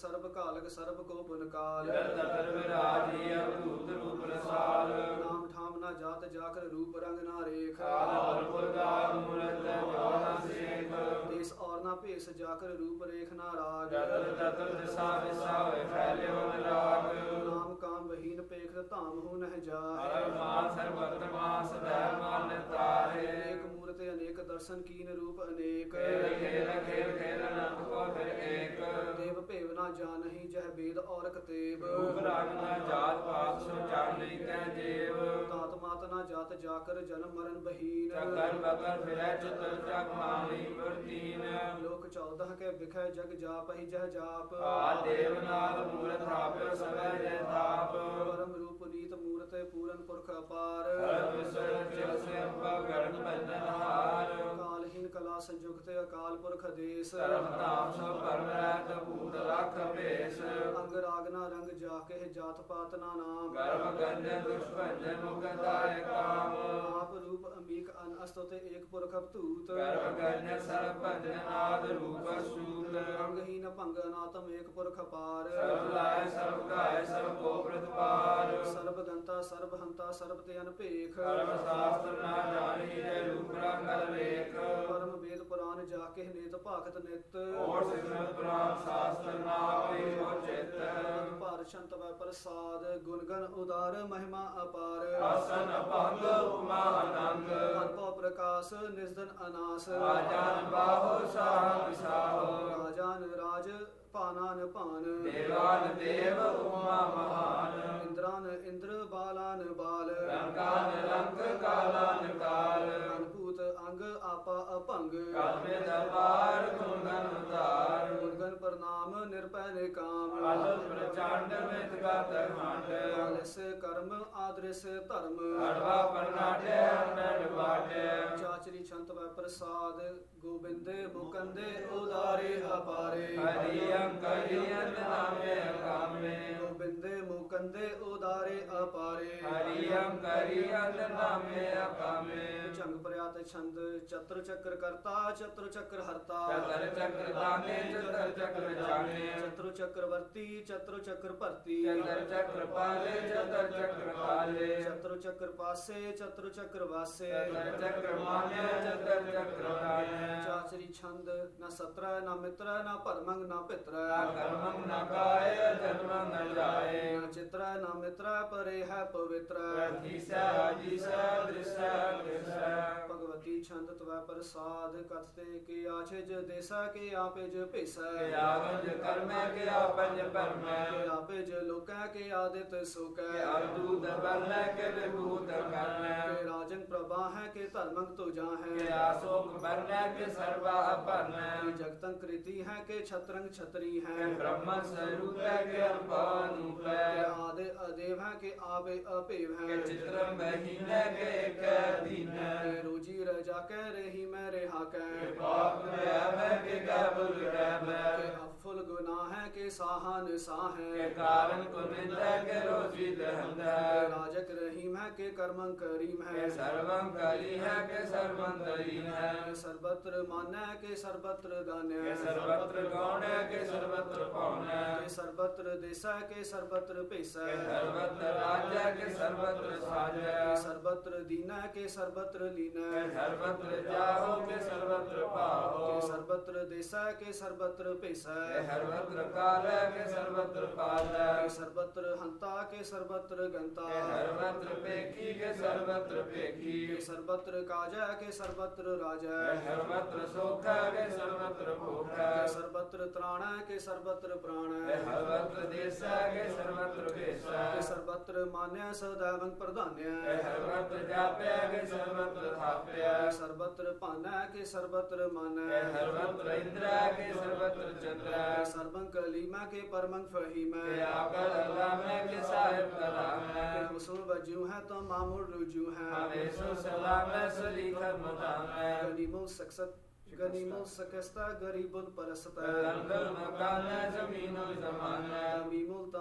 ਸਰਬ ਕਾਲਕ ਸਰਬ ਕੋ ਪੁਨ ਕਾਲ ਜਲ ਤਤਰ ਵਿਰਾਜੀ ਅਵਧੂਤ ਰੂਪ ਰਸਾਲ ਨਾਮ ਠਾਮ ਨਾ ਜਾਤ ਜਾਕਰ ਰੂਪ ਰੰਗ ਨਾ ਰੇਖ ਕਾਲ ਪੁਰਗਾਰ ਮੂਰਤ ਜੋਨਾ ਸੇਖ ਦੇਸ ਔਰ ਨਾ ਭੇਸ ਜਾਕਰ ਰੂਪ ਰੇਖ ਨਾ ਰਾਗ ਜਤਰ ਤਤਰ ਦਿਸਾ ਵਿਸਾ ਹੋਏ ਫੈਲਿਓ ਵਿਰਾਗ ਨਾਮ ਕਾਮ ਬਹੀਨ ਪੇਖ ਧਾਮ ਹੋ ਨਹਿ ਜਾਏ ਹਰ ਮਾਨ ਸਰਬਤ ਮਾਨ ਸਦਾ ਮਾਨ ਤਾਰੇ ਅਨੇਕ ਮੂਰਤ ਅਨੇਕ ਦਰਸ਼ਨ ਕੀਨ ਰੂਪ ਅਨੇਕ ਖੇਲ ਖੇਲ ਖੇਲ ਖੇਲ ਅਨੰਤ ਕੋ ਫਿਰ ਏਕ ਦੇਵ ਭੇਵ ਨਾ ਜਾਣਹੀ ਜਹ ਵੇਦ ਔਰ ਕਤੇਬ ਰੂਪ ਰੰਗ ਨਾ ਜਾਤ ਪਾਤ ਸੋ ਜਾਣਈ ਕੈ ਜੀਵ ਤਾਤ ਮਾਤ ਨਾ ਜਾਤ ਜਾਕਰ ਜਨਮ ਮਰਨ ਬਹੀਨ ਚਕਰ ਬਕਰ ਫਿਰੈ ਚਤੁਰ ਚੱਕ ਮਾਨੀ ਵਰਤੀਨ ਲੋਕ ਚੌਦਹ ਕੇ ਵਿਖੈ ਜਗ ਜਾਪਹਿ ਜਹ ਜਾਪ ਆ ਦੇਵਨਾਥ ਮੂਰਤ ਥਾਪਿ ਸਭੈ ਜੈ ਥਾਪ ਪਰਮ ਰੂਪ ਨੀਤ ਮੂਰਤ ਪੂਰਨ ਪੁਰਖ ਅਪਾਰ ਹਰ ਵਿਸਰ ਚਿਲ ਸੇ ਅੰਬਾ ਗਰਨ ਬੰਧਨ ਹਾਰ ਕਾਲਹੀਨ ਕਲਾ ਸੰਯੁਕਤ ਅਕਾਲ ਪੁਰਖ ਦੇਸ ਧਰਮ ਧਾਮ ਸਭ ਭਰਮ ਰਹਿਤ ਭੂਤ ਲਖ ਭੇਸ ਅੰਗ ਰਾਗ ਨਾ ਰੰਗ ਜਾ ਕੇ ਜਾਤ ਪਾਤ ਨਾ ਨਾਮ ਗਰਭ ਗੰਜਨ ਦੁਸ਼ ਭੰਜਨ ਮੁਖ ਦਾਇ ਕਾਮ ਆਪ ਰੂਪ ਅਮੀਕ ਅਨ ਅਸਤੁਤੇ ਏਕ ਪੁਰਖ ਅਵਧੂਤ ਗਰਭ ਗੰਜਨ ਸਰਬ ਭੰਜਨ ਆਦ ਰੂਪ ਸੂਤ ਅੰਗਹੀਨ ਭੰਗ ਅਨਾਤਮ ਏਕ ਪੁਰਖ ਅਪਾਰ ਸਰਬ ਲਾਇ ਸਰਬ ਗਾਇ ਸਰਬ ਕੋ ਪ੍ਰਤਪਾਰ ਸਰਬ ਦੰਤਾ ਸਰਬ ਹੰਤਾ ਸਰਬ ਤੇ ਅਨਭੇਖ ਕਰਮ ਸ਼ਾਸਤਰ ਨਾ ਜਾਣੀ ਜੈ ਰੂਪ ਰੰਗ ਲੇਖ ਪਰਮ ਵੇਦ ਪੁਰਾਨ ਜਾ ਕੇ ਨੇਤ ਭਾਗਤ ਨਿਤ ਔਰ ਸਿਮਰਤ ਪੁਰਾਨ ਸ਼ਾਸਤਰ ਨਾ ਹੋਈ ਹੋ ਚਿਤ ਭਾਰ ਸ਼ੰਤ ਵੈ ਪ੍ਰਸਾਦ ਗੁਣ ਗਨ ਉਦਾਰ ਮਹਿਮਾ ਅਪਾਰ ਆਸਨ ਭੰਗ ਉਮਾ ਆਨੰਦ ਅਨਪਉ ਪ੍ਰਕਾਸ਼ ਨਿਰਦਨ ਅਨਾਸ ਆਜਾਨ ਬਾਹੋ ਸਾਹ ਵਿਸਾਹੋ ਰਾਜਾਨ ਰਾਜ ਭਾਨਾਨ ਭਾਨ ਦੇਵਾਨ ਦੇਵ ਉਮਾ ਮਹਾਨ ਇੰਦਰਾਨ ਇੰਦਰ ਬਾਲਾਨ ਬਾਲ ਲੰਕਾਨ ਲੰਕ ਕਾਲਾਨ ਕਾਲ ਅਨਭੂਤ ਅੰਗ ਆਪਾ ਅਭੰਗ ਕਾਮੇ ਦਰਬਾਰ ਗੁਣਗਨ ਉਦਾਰ ਗੁਣਗਨ ਪ੍ਰਣਾਮ ਨਿਰਭੈ ਨਿਕਾਮ ਅਲ ਪ੍ਰਚੰਡ ਮਿਤ ਗਤ ਖੰਡ ਆਲਸ ਕਰਮ ਆਦ੍ਰਿਸ ਧਰਮ ਅੜਵਾ ਪਰਨਾਟੇ ਅੰਡੜ ਬਾਟੇ ਚਾਚਰੀ ਛੰਤ ਵੈ ਪ੍ਰਸਾਦ ਗੋਬਿੰਦੇ ਮੁਕੰਦੇ ਉਦਾਰੇ ਅਪਾਰੇ ਹਰੀ ਅੰਕਰੀ ਅੰਤ ਨਾਮੇ ਕਾਮੇ ਗੋਬਿੰਦੇ ਮੁਕੰਦੇ ਉਦਾਰੇ ਅਪਾਰੇ ਹਰੀ ਅੰਕਰੀ ਅੰਤ ਨਾਮੇ ਕਾਮੇ ਚੰਗ ਪ੍ਰਿਆਤ ਛੰਦ ਚਤੁਰ ਚੱਕਰ ਕਰਤਾ ਚਤੁਰ ਚੱਕਰ ਹਰਤਾ ਚਤਰ ਚੱਕਰ ਦਾਨੇ ਚਤਰ ਚੱਕਰ ਜਾਣੇ ਚਤੁਰ ਚੱਕਰ ਵਰਤੀ ਚਤੁਰ ਚੱਕਰ ਭਰਤੀ ਚਤਰ ਚੱਕਰ ਪਾਲੇ ਚਤਰ ਚੱਕਰ ਕਾਲੇ ਚਤੁਰ ਚੱਕਰ ਪਾਸੇ ਚਤੁਰ ਚੱਕਰ ਵਾਸੇ ਚਤਰ ਚੱਕਰ ਮਾਨੇ ਚਤਰ ਚੱਕਰ ਕਾਣੇ ਚਾਚਰੀ ਛੰਦ ਨਾ ਸਤਰੈ ਨਾ ਮਿਤਰੈ ਨਾ ਭਰਮੰਗ ਨਾ ਪਿਤਰੈ ਕਰਮੰ ਨ ਕਾਇ ਜਨਮ ਨ ਜਾਏ ਨਾ ਚਿਤਰੈ ਨਾ ਮਿਤਰੈ ਪਰੇ ਹੈ ਪਵਿੱਤਰੈ ਅਧੀਸੈ ਅਜੀਸੈ ਦ੍ਰਿਸੈ ਦ੍ਰਿਸੈ ਭਗਵਤੀ ਛੰਦ ਤਵੈ ਪ੍ਰਸਾਦ ਕਥਤੇ ਕੇ ਆਛਿਜ ਦੇਸਾ ਕੇ ਆਪਿਜ ਭੇਸੈ ਆਗੰਜ ਕਰਮੈ ਕੇ ਆਪਜ ਭਰਮੈ ਕੇ ਆਪਿਜ ਲੋਕੈ ਕੇ ਆਦਿਤ ਸੁਕੈ ਅਰਦੂਤ ਬਰਨੈ ਕੇ ਵਿਭੂਤ ਕਰਨੈ ਕੇ ਰਾਜਨ ਪ੍ਰਭਾ ਹੈ ਕੇ ਧਰਮੰਗ ਤੁਜਾ ਕੇ ਹੈ ਆਸੋਕ ਬਰਨੈ ਕੇ ਸਰਵਾ ਅਪਰਨੈ ਕੇ ਜਗਤੰ ਕ੍ਰਿਤੀ ਹੈ ਕੇ ਛਤਰੰਗ ਛਤਰੀ ਕੇ ਹੈ ਬ੍ਰਹਮ ਸਰੂਪੈ ਕੇ ਅਰਪਾਨੂਪੈ ਕੇ ਆਦਿ ਅਦੇਵ ਹੈ ਕੇ ਆਵੇ ਅਭੇਵ ਕੇ ਹੈ ਚਿਤ੍ਰਮ ਬਹੀਨੈ ਕੇ ਏਕੈ ਦੀਨੈ ਕੇ ਰੋਜੀ ਰਜਾ ਕੈ ਰਹੀ ਮੈਂ ਰਿਹਾ ਕੇ ਕੈ ਪਾਪ ਰਹਿਮੈ ਕੇ ਕਬੁਲ ਰਹਿਮੈ ਕੇ ਅਫੁਲ ਗੁਨਾਹ ਹੈ ਕੇ ਸਾਹਨ ਸਾਹ ਕੇ ਹੈ ਕਾਰਨ ਕੋ ਨਿੰਦੈ ਕੇ ਰੋਜੀ ਦਹੰਦੈ ਕੇ ਰਾਜਕ ਰਹੀਮ ਹੈ ਕੇ ਕਰਮੰ ਕਰੀਮ ਕੇ ਹੈ ਸਰਵੰ ਕਰੀ ਹੈ ਕੇ ਸਰਵੰ ਦਰੀਨ ਹੈ ਕੇ ਸਰਬਤਰ ਮਾਨੈ ਕੇ ਸਰਬਤਰ ਦਾਨੈ ਕੇ ਸਰਬਤਰ ਗੌਣ ਹੈ ਕੇ ਸਰਬਤਰ ਪਾਉਣ ਹੈ ਕੇ ਸਰਬਤਰ ਦੇਸਾ ਕੇ ਸਰਬਤਰ ਭੇਸਾ ਕੇ ਸਰਬਤਰ ਰਾਜਾ ਕੇ ਸਰਬਤਰ ਸਾਜਾ ਕੇ ਸਰਬਤਰ ਦੀਨਾ ਕੇ ਸਰਬਤਰ ਲੀਨਾ ਕੇ ਸਰਬਤਰ ਜਾਹੋ ਕੇ ਸਰਬਤਰ ਪਾਹੋ ਕੇ ਸਰਬਤਰ ਦੇਸਾ ਕੇ ਸਰਬਤਰ ਭੇਸਾ ਕੇ ਸਰਬਤਰ ਕਾਲ ਹੈ ਕੇ ਸਰਬਤਰ ਪਾਲ ਹੈ ਕੇ ਸਰਬਤਰ ਹੰਤਾ ਕੇ ਸਰਬਤਰ ਗੰਤਾ ਕੇ ਸਰਬਤਰ ਪੇਖੀ ਕੇ ਸਰਬਤਰ ਪੇਖੀ ਕੇ ਸਰਬਤਰ ਕਾਜਾ ਕੇ ਸਰਬਤਰ ਰਾਜਾ ਕੇ ਸਰਬਤਰ ਸੁਖ ਹੈ ਕੇ ਸਰਬਤਰ ਭੋਖ ਹੈ ਕੇ ਸਰਬਤਰ ਤ੍ਰਾਣਾ ਕੇ ਸਰਬਤਰ ਪ੍ਰਾਣ ਕੇ ਸਰਬਤਰ ਦੇਸਾ ਕੇ ਸਰਬਤਰ ਭੇਸਾ ਕੇ ਸਰਬਤਰ ਮਾਨਿਆ ਸਦਾਵੰ ਕੇ ਪ੍ਰਧਾਨਿਆ ਸਰਬਤਰ ਜਾਪਿਆ ਕੇ ਸਰਬਤਰ ਥਾਪਿਆ ਕੇ ਸਰਬਤਰ ਭਾਨਾ ਕੇ ਸਰਬਤਰ ਕੇ ਮਾਨੈ ਸਰਬਤਰ ਇੰਦਰਾ ਕੇ ਸਰਬਤਰ ਚੰਦਰਾ ਕੇ ਸਰਬੰ ਕਲੀਮਾ ਕੇ ਪਰਮੰ ਕੇ ਫਹੀਮੈ ਆਕਲ ਅਲਾਮੈ ਕੇ ਸਾਹਿਬ ਕਲਾਮੈ ਕੇ ਹੁਸਨ ਵਜੂ ਹੈ ਤਾਂ ਮਾਮੂਲ ਰੁਜੂ ਹੈ ਹਮੇਸ਼ਾ ਸਲਾਮੈ ਸਲੀਖਤ ਮਤਾਮੈ ਗਨੀਮੋ ਸਕਸਤ ਗਨੀਮੋ ਸਕਸਤਾ ਗਰੀਬੁਨ ਪਰਸਤਾ ਲੰਗਰ ਮਕਾਨ ਜ਼ਮੀਨੋ ਜ਼ਮਾਨਾ ਮੀਮੁਲ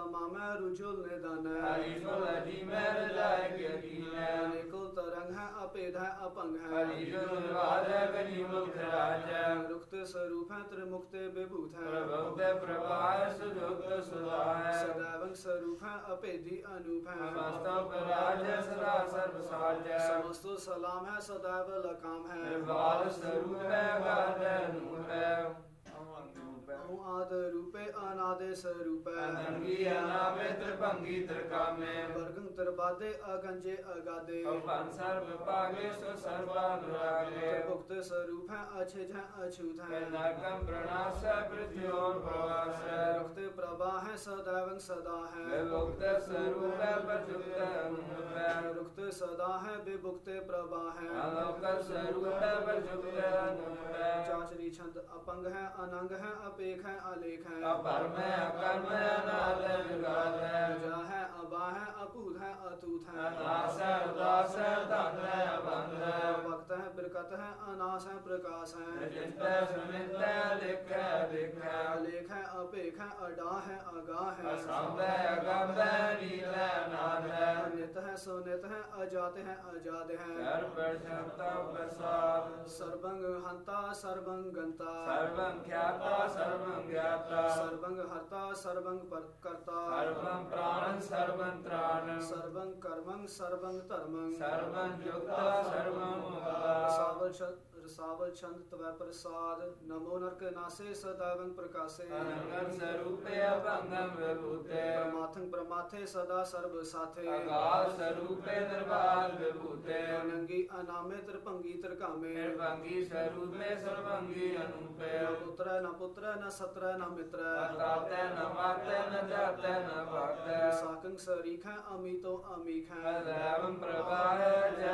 मामै रुजुल निधन हरि जुल जी में रजाए के कीने अनेको तरंग है अपेद है अपंग है हरि जुल निवाज है गनी मुक्त राज है रुक्त स्वरूप है त्रिमुक्त विभूत है प्रभुक्त प्रभाय सुजुक्त सुधा है सदैवं स्वरूप है अपेदी अनूप है समस्त पराज है सदा सर्व साज है समस्त सलाम है सदैव लकाम है निर्वाल स्वरूप है गाद अनूप है अहु आद रूपे अनादे स्वरूप है अनंगी अनामे त्रिभंगी त्रिकामे वर्गं त्रिबादे अगंजे अगादे अपन सर्व पागे सो सर्वानुरागे भुक्त स्वरूप है अछेज है अछूत है नरकम प्रणाश पृथ्वी और प्रवास रुक्त प्रभा है सदैवं सदा है विभुक्त स्वरूप है प्रजुक्त अनूप है रुक्त सदा है विभुक्त प्रभा है अलोक स्वरूप है प्रजुक्त अनूप है चाचरी छंद अपंग है अनंग है अपेख है अलेख है अपर में अकर्म है अनाद है जुगाद है जा है अबा है अपूत है अतूत है अनास है उदास है धन है अबंध है वक्त है बिरकत है अनास है प्रकाश है चिंत है सुनित है अधिक है अधिक है अलेख है अपेख है अडा है अगा है असंभ है अगंभ है नील है अनाद है नित है सुनित है अजात है अजाद है कर प्रशंसा प्रसाद सर्वंग हंता सर्वंग गंता सर्वं ख्याता सर्वं ज्ञाता सर्वंग हर्ता सर्वंग पर करता सर्वं प्राणं सर्वं त्राणं सर्वं कर्मं सर्वं धर्मं सर्वं युक्ता सर्वं मुक्ता रसावल छंद रसावल छंद तवै प्रसाद नमो नरक नासे सदैवं प्रकाशे अनंगं स्वरूपे अभंगं विभूते परमार्थं परमाथे सदा सर्व साथे अकाल स्वरूपे निर्वाल विभूते अनंगी अनामे त्रिभंगी त्रिकामे निर्भंगी स्वरूपे सर्वंगी अनूपे न पुत्र न पुत्र न सत्र न मित्र न ताते न माते न जाते न भाते साकं सरीख है अमितो अमीख है सदैवं प्रभाय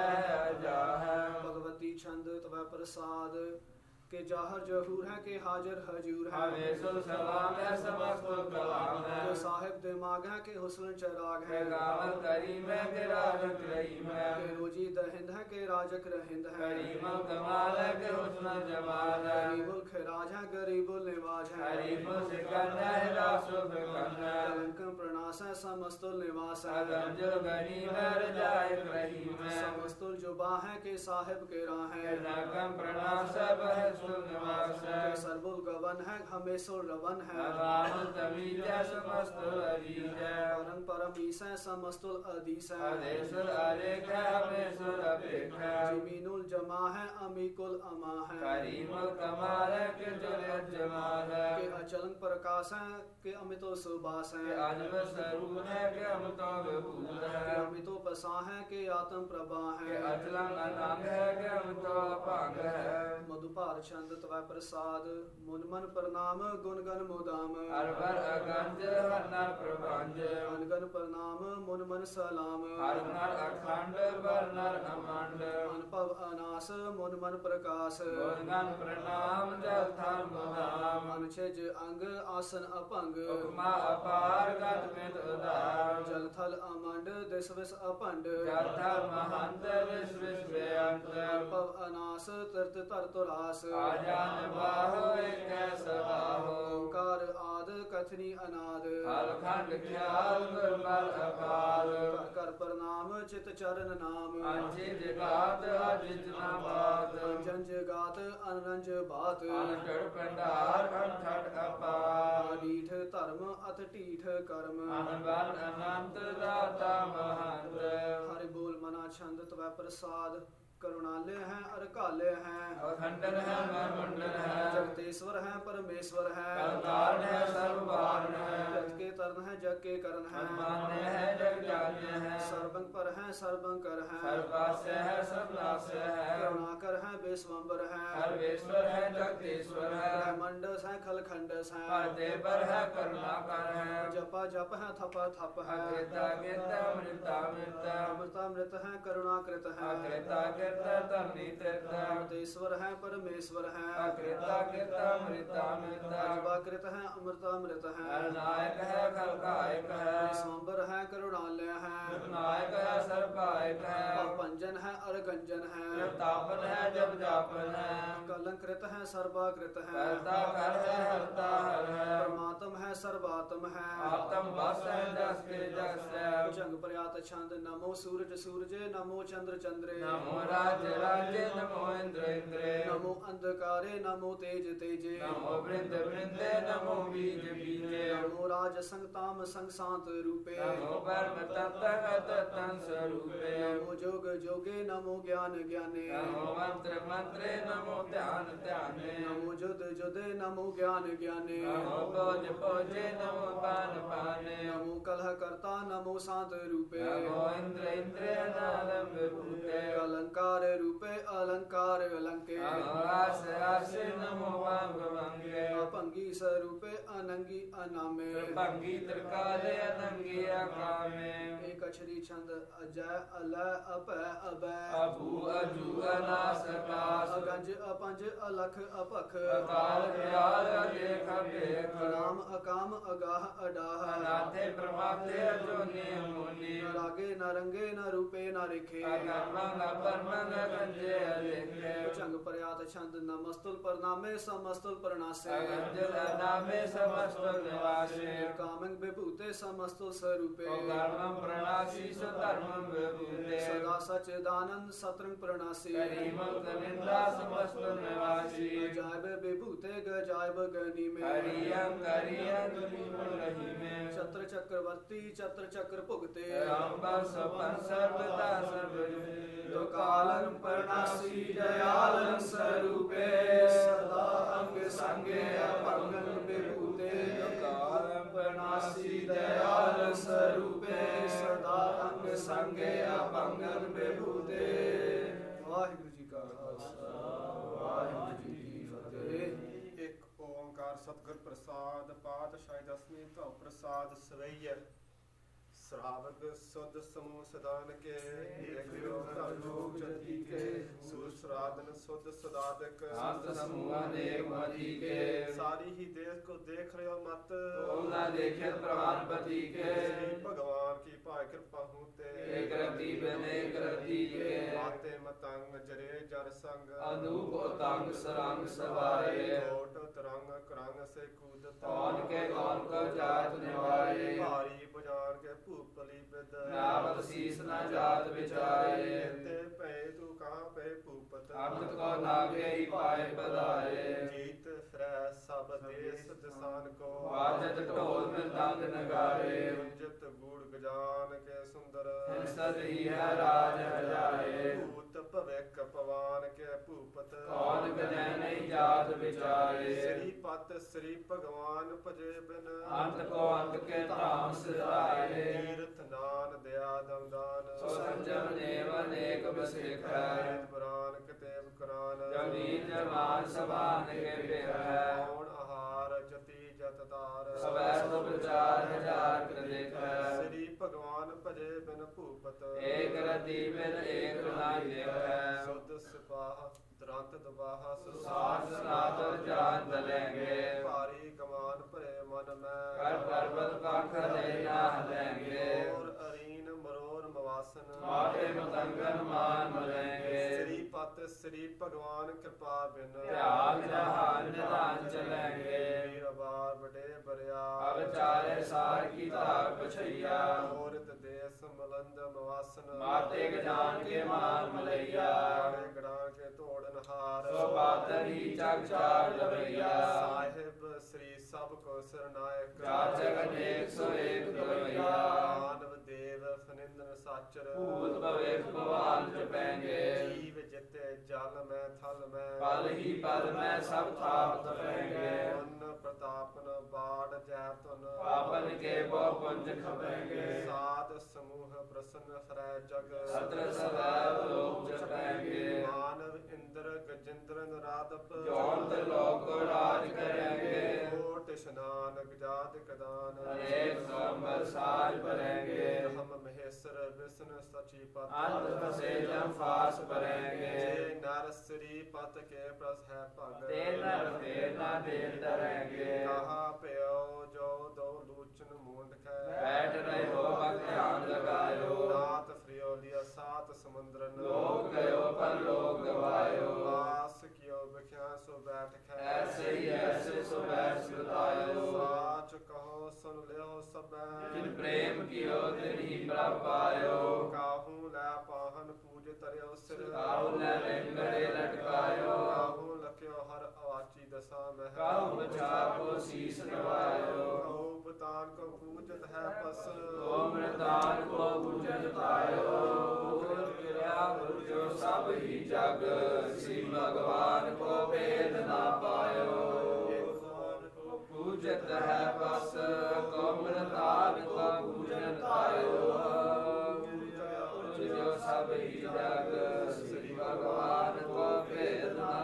जय जय भगवती छंद तवै प्रसाद के जाहर जहूर है के हाजर हजूर है हमेशा सलाम है समस्त कलाम है के साहिब दिमाग है के हुस्न चराग है गावल करीम है के राजक रहीम है के रोजी दहिंद है के राजक रहिंद है करीमुल कमाल है के हुस्न जमाल है गरीबुल खिराज है गरीबुल निवाज है हरीफुल सिकंद है रासुल फिकंद है कलंकम प्रणास है समस्तुल निवास है अगंजुल गनीम है रजायक रहीम है समस्तुल जुबा है के साहिब के राह है नरकम प्रणास है बह निवास है के सर्वुल गवन है हमेशुल रवन है अगामुल तमीज है समस्त अजीज है परम परम ईस है समस्तुल अदीस है अदेशुल अलेख है हमेशुल अपेख है जमीनुल जमा है अमीकुल अमा है करीमुल कमाल है के जुलियत जमाल है के अचलन प्रकाश है के अमितो सुबास के है अजब स्वरूप है के अमृतो विभूत के है अमितो पसा है के आत्म प्रभा के है अचलं अनांग है के अमृतो अपांग है मधुपार छंद तवै प्रसाद मुन मन प्रणाम गुण गण मुदाम अरवर अगंज हर नर प्रभंज अनगन प्रणाम मुन मन सलाम हर नर अखंड वर नर अमंड अनुभव अनास मुन मन प्रकाश गुणगण प्रणाम जल थल मुदाम अनुच्छेद अंग आसन अपंग उपमा अपार गत मित उदार जल थल अमंड दिस विस अपंड जल थल महंत विश्व विश्वयंत अनुभव अनास तीर्थ तर तुरास आजान बाहो एक सबाहो ओंकार आद कथनी अनाद अलखंड ख्याल गुरबल अकाल कर कर प्रणाम चित चरण नाम अंजे जगात अजितना बात अंजन जगात अनरंज बात अनटड़ पंडार अनठट अपार अडीठ धर्म अथ टीठ कर्म अनबन अनंत दाता महंत हरि बोल मना छंद तवै प्रसाद करुणालय है अरकालय है अखंडन है मंडन है जगतेश्वर है परमेश्वर है कारण है सर्ववारण है जग के तरण है जग के करण है मान्य है जग जान्य है सर्वं पर है सर्वं कर है सर्वास्य है सबनास्य है करुणाकर है विश्वम्बर है सर्वेश्वर है जगदीश्वर है ब्रह्मंडस है खलखंडस है परदे पर है करुणाकर है जपा जप है थप थप है अकृता गिरता मृता मृता अमृतामृत है करुणाकृत है अकृता गिरता तमनी तीर्था अमृतेश्वर है परमेश्वर है अकृता गिरता मृता मृता अजबाकृत है अमृतामृत है नायक है खलकायक है विश्वम्बर है करुणालय है नायक है सर्वायक है पंच अंजन है अरगंजन है तापन है जब जापन है कलंकृत है सर्वाकृत है करता कर है हरता हर है परमात्म है सर्वात्म है आत्म बस है जस के जस है भुजंग प्रयात छंद नमो सूरज सूरजे नमो चंद्र चंद्रे नमो राज राजे नमो इंद्र इंद्रे नमो अंधकारे नमो तेज तेजे नमो वृंद वृंदे नमो बीज बीजे नमो राज संगताम संगसांत रूपे नमो परम तत्व तत्तन स्वरूपे नमो जोग जोगे नमो ज्ञान ज्ञाने नमो मंत्र मंत्रे नमो ध्यान ध्याने नमो जुद जुदे नमो ज्ञान ज्ञाने नमो भोज भोजे नमो पान पाने नमो कलह करता नमो शांत रूपे नमो इंद्र इंद्रे अनालंब भूते अलंकार रूपे अलंकार अलंके नमो आस आस नमो वांग वांगे अपंगी स्वरूपे अनंगी अनामे भंगी त्रिकाले अनंगी आकामे एक अक्षरी छंद अजय अलय अप अभय अभू अजू अनास कास अगंज अपंज अलख अपख अकाल व्याल अदेख अभेख अनाम अकाम अगाह अडाह अनाथे प्रमाते अजोनि मुनि न रागे न रंगे न रूपे न रेखे अकर्मंग अपरमंग गंजे अलेखे चंग प्रयात छंद नमस्तुल परनामे समस्तुल परनासे अगंजल नामे समस्त निवासे कामंग विभूते समस्तुल स्वरूपे कर्मं प्रणासी सुधर्मं विभूते सदा सच्चिदानंद सत्रंग प्रणासी करीमं कनिंदा समस्त निवासी जायब विभूते गजायब गनी में हरियं करियं रही में छत्र चक्रवर्ती छत्र चक्र भुगते रामबल सपन सर्वदा सर्वजूते तो कालं प्रणासी दयालं स्वरूपे सदा अंग संगे अपंगं विभूते तो कालं प्रणासी दयालं स्वरूपे सदा अंग संगे अपंगं विभूते। वाहिगुरु जी का खालसा वाहिगुरु जी की फतेह। ਇੱਕ ਓੰਕਾਰ ਸਤਿਗੁਰ ਪ੍ਰਸਾਦ ਪਾਤਸ਼ਾਹੀ ਦਸਵੀਂ ਧਉ ਪ੍ਰਸਾਦ ਸਵਈਐ श्रावक सुध समूह सदान के एक योग जति के सूर श्रादन सुध सदादक संत समूह अनेक मति के सारी ही देश को देख रहे हो मत ओम ना देखे प्रमाणपति के श्री भगवान की पाय कृपा होते एक रति बने एक रति के माते मतंग जरे जर संग अनूप उतंग सरंग सवारे कोट तरंग करंग से कूदत कौन के कौन को जात निवारे भारी बुझार के भूपली बिद नावत शीस न जात विचारे ते पे तू कहाँ पे भूपत अमृत को नागे ही पाए बधाए जीत फ्रै सब देश दसान को वाजत ढोल मृदंग नगारे गुंजत गूढ़ गजान के सुंदर हिंसत ही है राज हजारे भूत भविक पवान के भूपत कौन गजै नहीं जात विचारे श्री पत श्री भगवान भजे बिन अंत को अंत के धाम सिधाए तीर्थ नान दया दमदान सो संजम नेव अनेक बसेख वेद पुराण कतेब कुरान जमीन जमान समान के बिख है कौन आहार जति जत तार सवै सो विचार हजार कृदिक है श्री भगवान भजे बिन भूपत एक रति बिन एक ना देख है सुध सिपाह द्रंत दबाह साथ सनातन जान दलेंगे भारी कमान भरे मन में कर पर्वत पंख लेना लेंगे और अरीन मरोर मवासन माटे मतंगन मान मलेंगे श्री पत श्री भगवान कृपा बिन त्याग जहान निधान चलेंगे वीर अबार बड़े बरिया अब चारे सार की ताक पछैया औरत देश मलंद मवासन माते गजान के मान मलैया गड़े गड़ान के तोड़न हार सो पातर ही चक चार लवैया साहिब श्री सब को सरनायक जाचक अनेक सो एक दवैया मानव देव फनिंदन साचर भूत भविक भगवान जपेंगे जीव जिते जल में थल में पल ही पल में सब थाप तपेंगे उन प्रतापन बाढ़ जैतन पापन के वो पुंज खपेंगे साध समूह प्रसन्न फरै जग सत्र सदैव लोक जपेंगे मानव इंद्र गजेंद्र नादप जौन लोक को राज करेंगे कोट स्नान गजात कदान अनेक संबर साज भरेंगे हम महेश्वर विष्णु सची पत अंत फसे जम फास भरेंगे जे नर श्री पत के प्रस है पग ते नर ते ना देर डरेंगे कहा प्यो जो दो लूचन मूंड कै बैठ रहे हो ध्यान लगायो नाथ फ्रियोलिया सात समुद्रन ਸੋ ਸਭੈ ਜਿਨ ਪ੍ਰੇਮ ਕੀਓ ਤਿਨ ਹੀ ਪ੍ਰਭ ਪਾਇਓ। ਕਾਹੂ ਲੈ ਪਾਹਨ ਪੂਜ ਤਰਿਓ ਸਿਰ ਕਾਹੂ ਲੈ ਲੰਗੜੇ ਲਟਕਾਇਓ। ਕਾਹੂ ਲਖਿਓ ਹਰ ਅਵਾਚੀ ਦਸਾ ਮਹਿ ਕਾਹੂ ਬਚਾ ਕੋ ਸੀਸ ਨਵਾਇਓ। ਕਹੂ ਬਤਾਨ ਕੋ ਪੂਜਤ ਹੈ ਪਸ ਕੋ ਮ੍ਰਿਤਾਨ ਕੋ ਪੂਜਨ ਪਾਇਓ। ਗੁਰ ਕਿਰਿਆ ਗੁਰ ਜੋ ਸਭ ਹੀ ਜਗ ਸ੍ਰੀ ਭਗਵਾਨ ਕੋ ਭੇਦ ਨਾ ਪਾਇਓ। ਪੂਜਤ ਹੈ ਬਸ ਕੋ ਮ੍ਰਿਤਾਨ ਕੋ ਪੂਜਨ ਪਾਇਓ। ਜੋ ਸਭ ਹੀ ਜਗ ਸ੍ਰੀ ਭਗਵਾਨ ਕੋ ਭੇਦ ਨਾ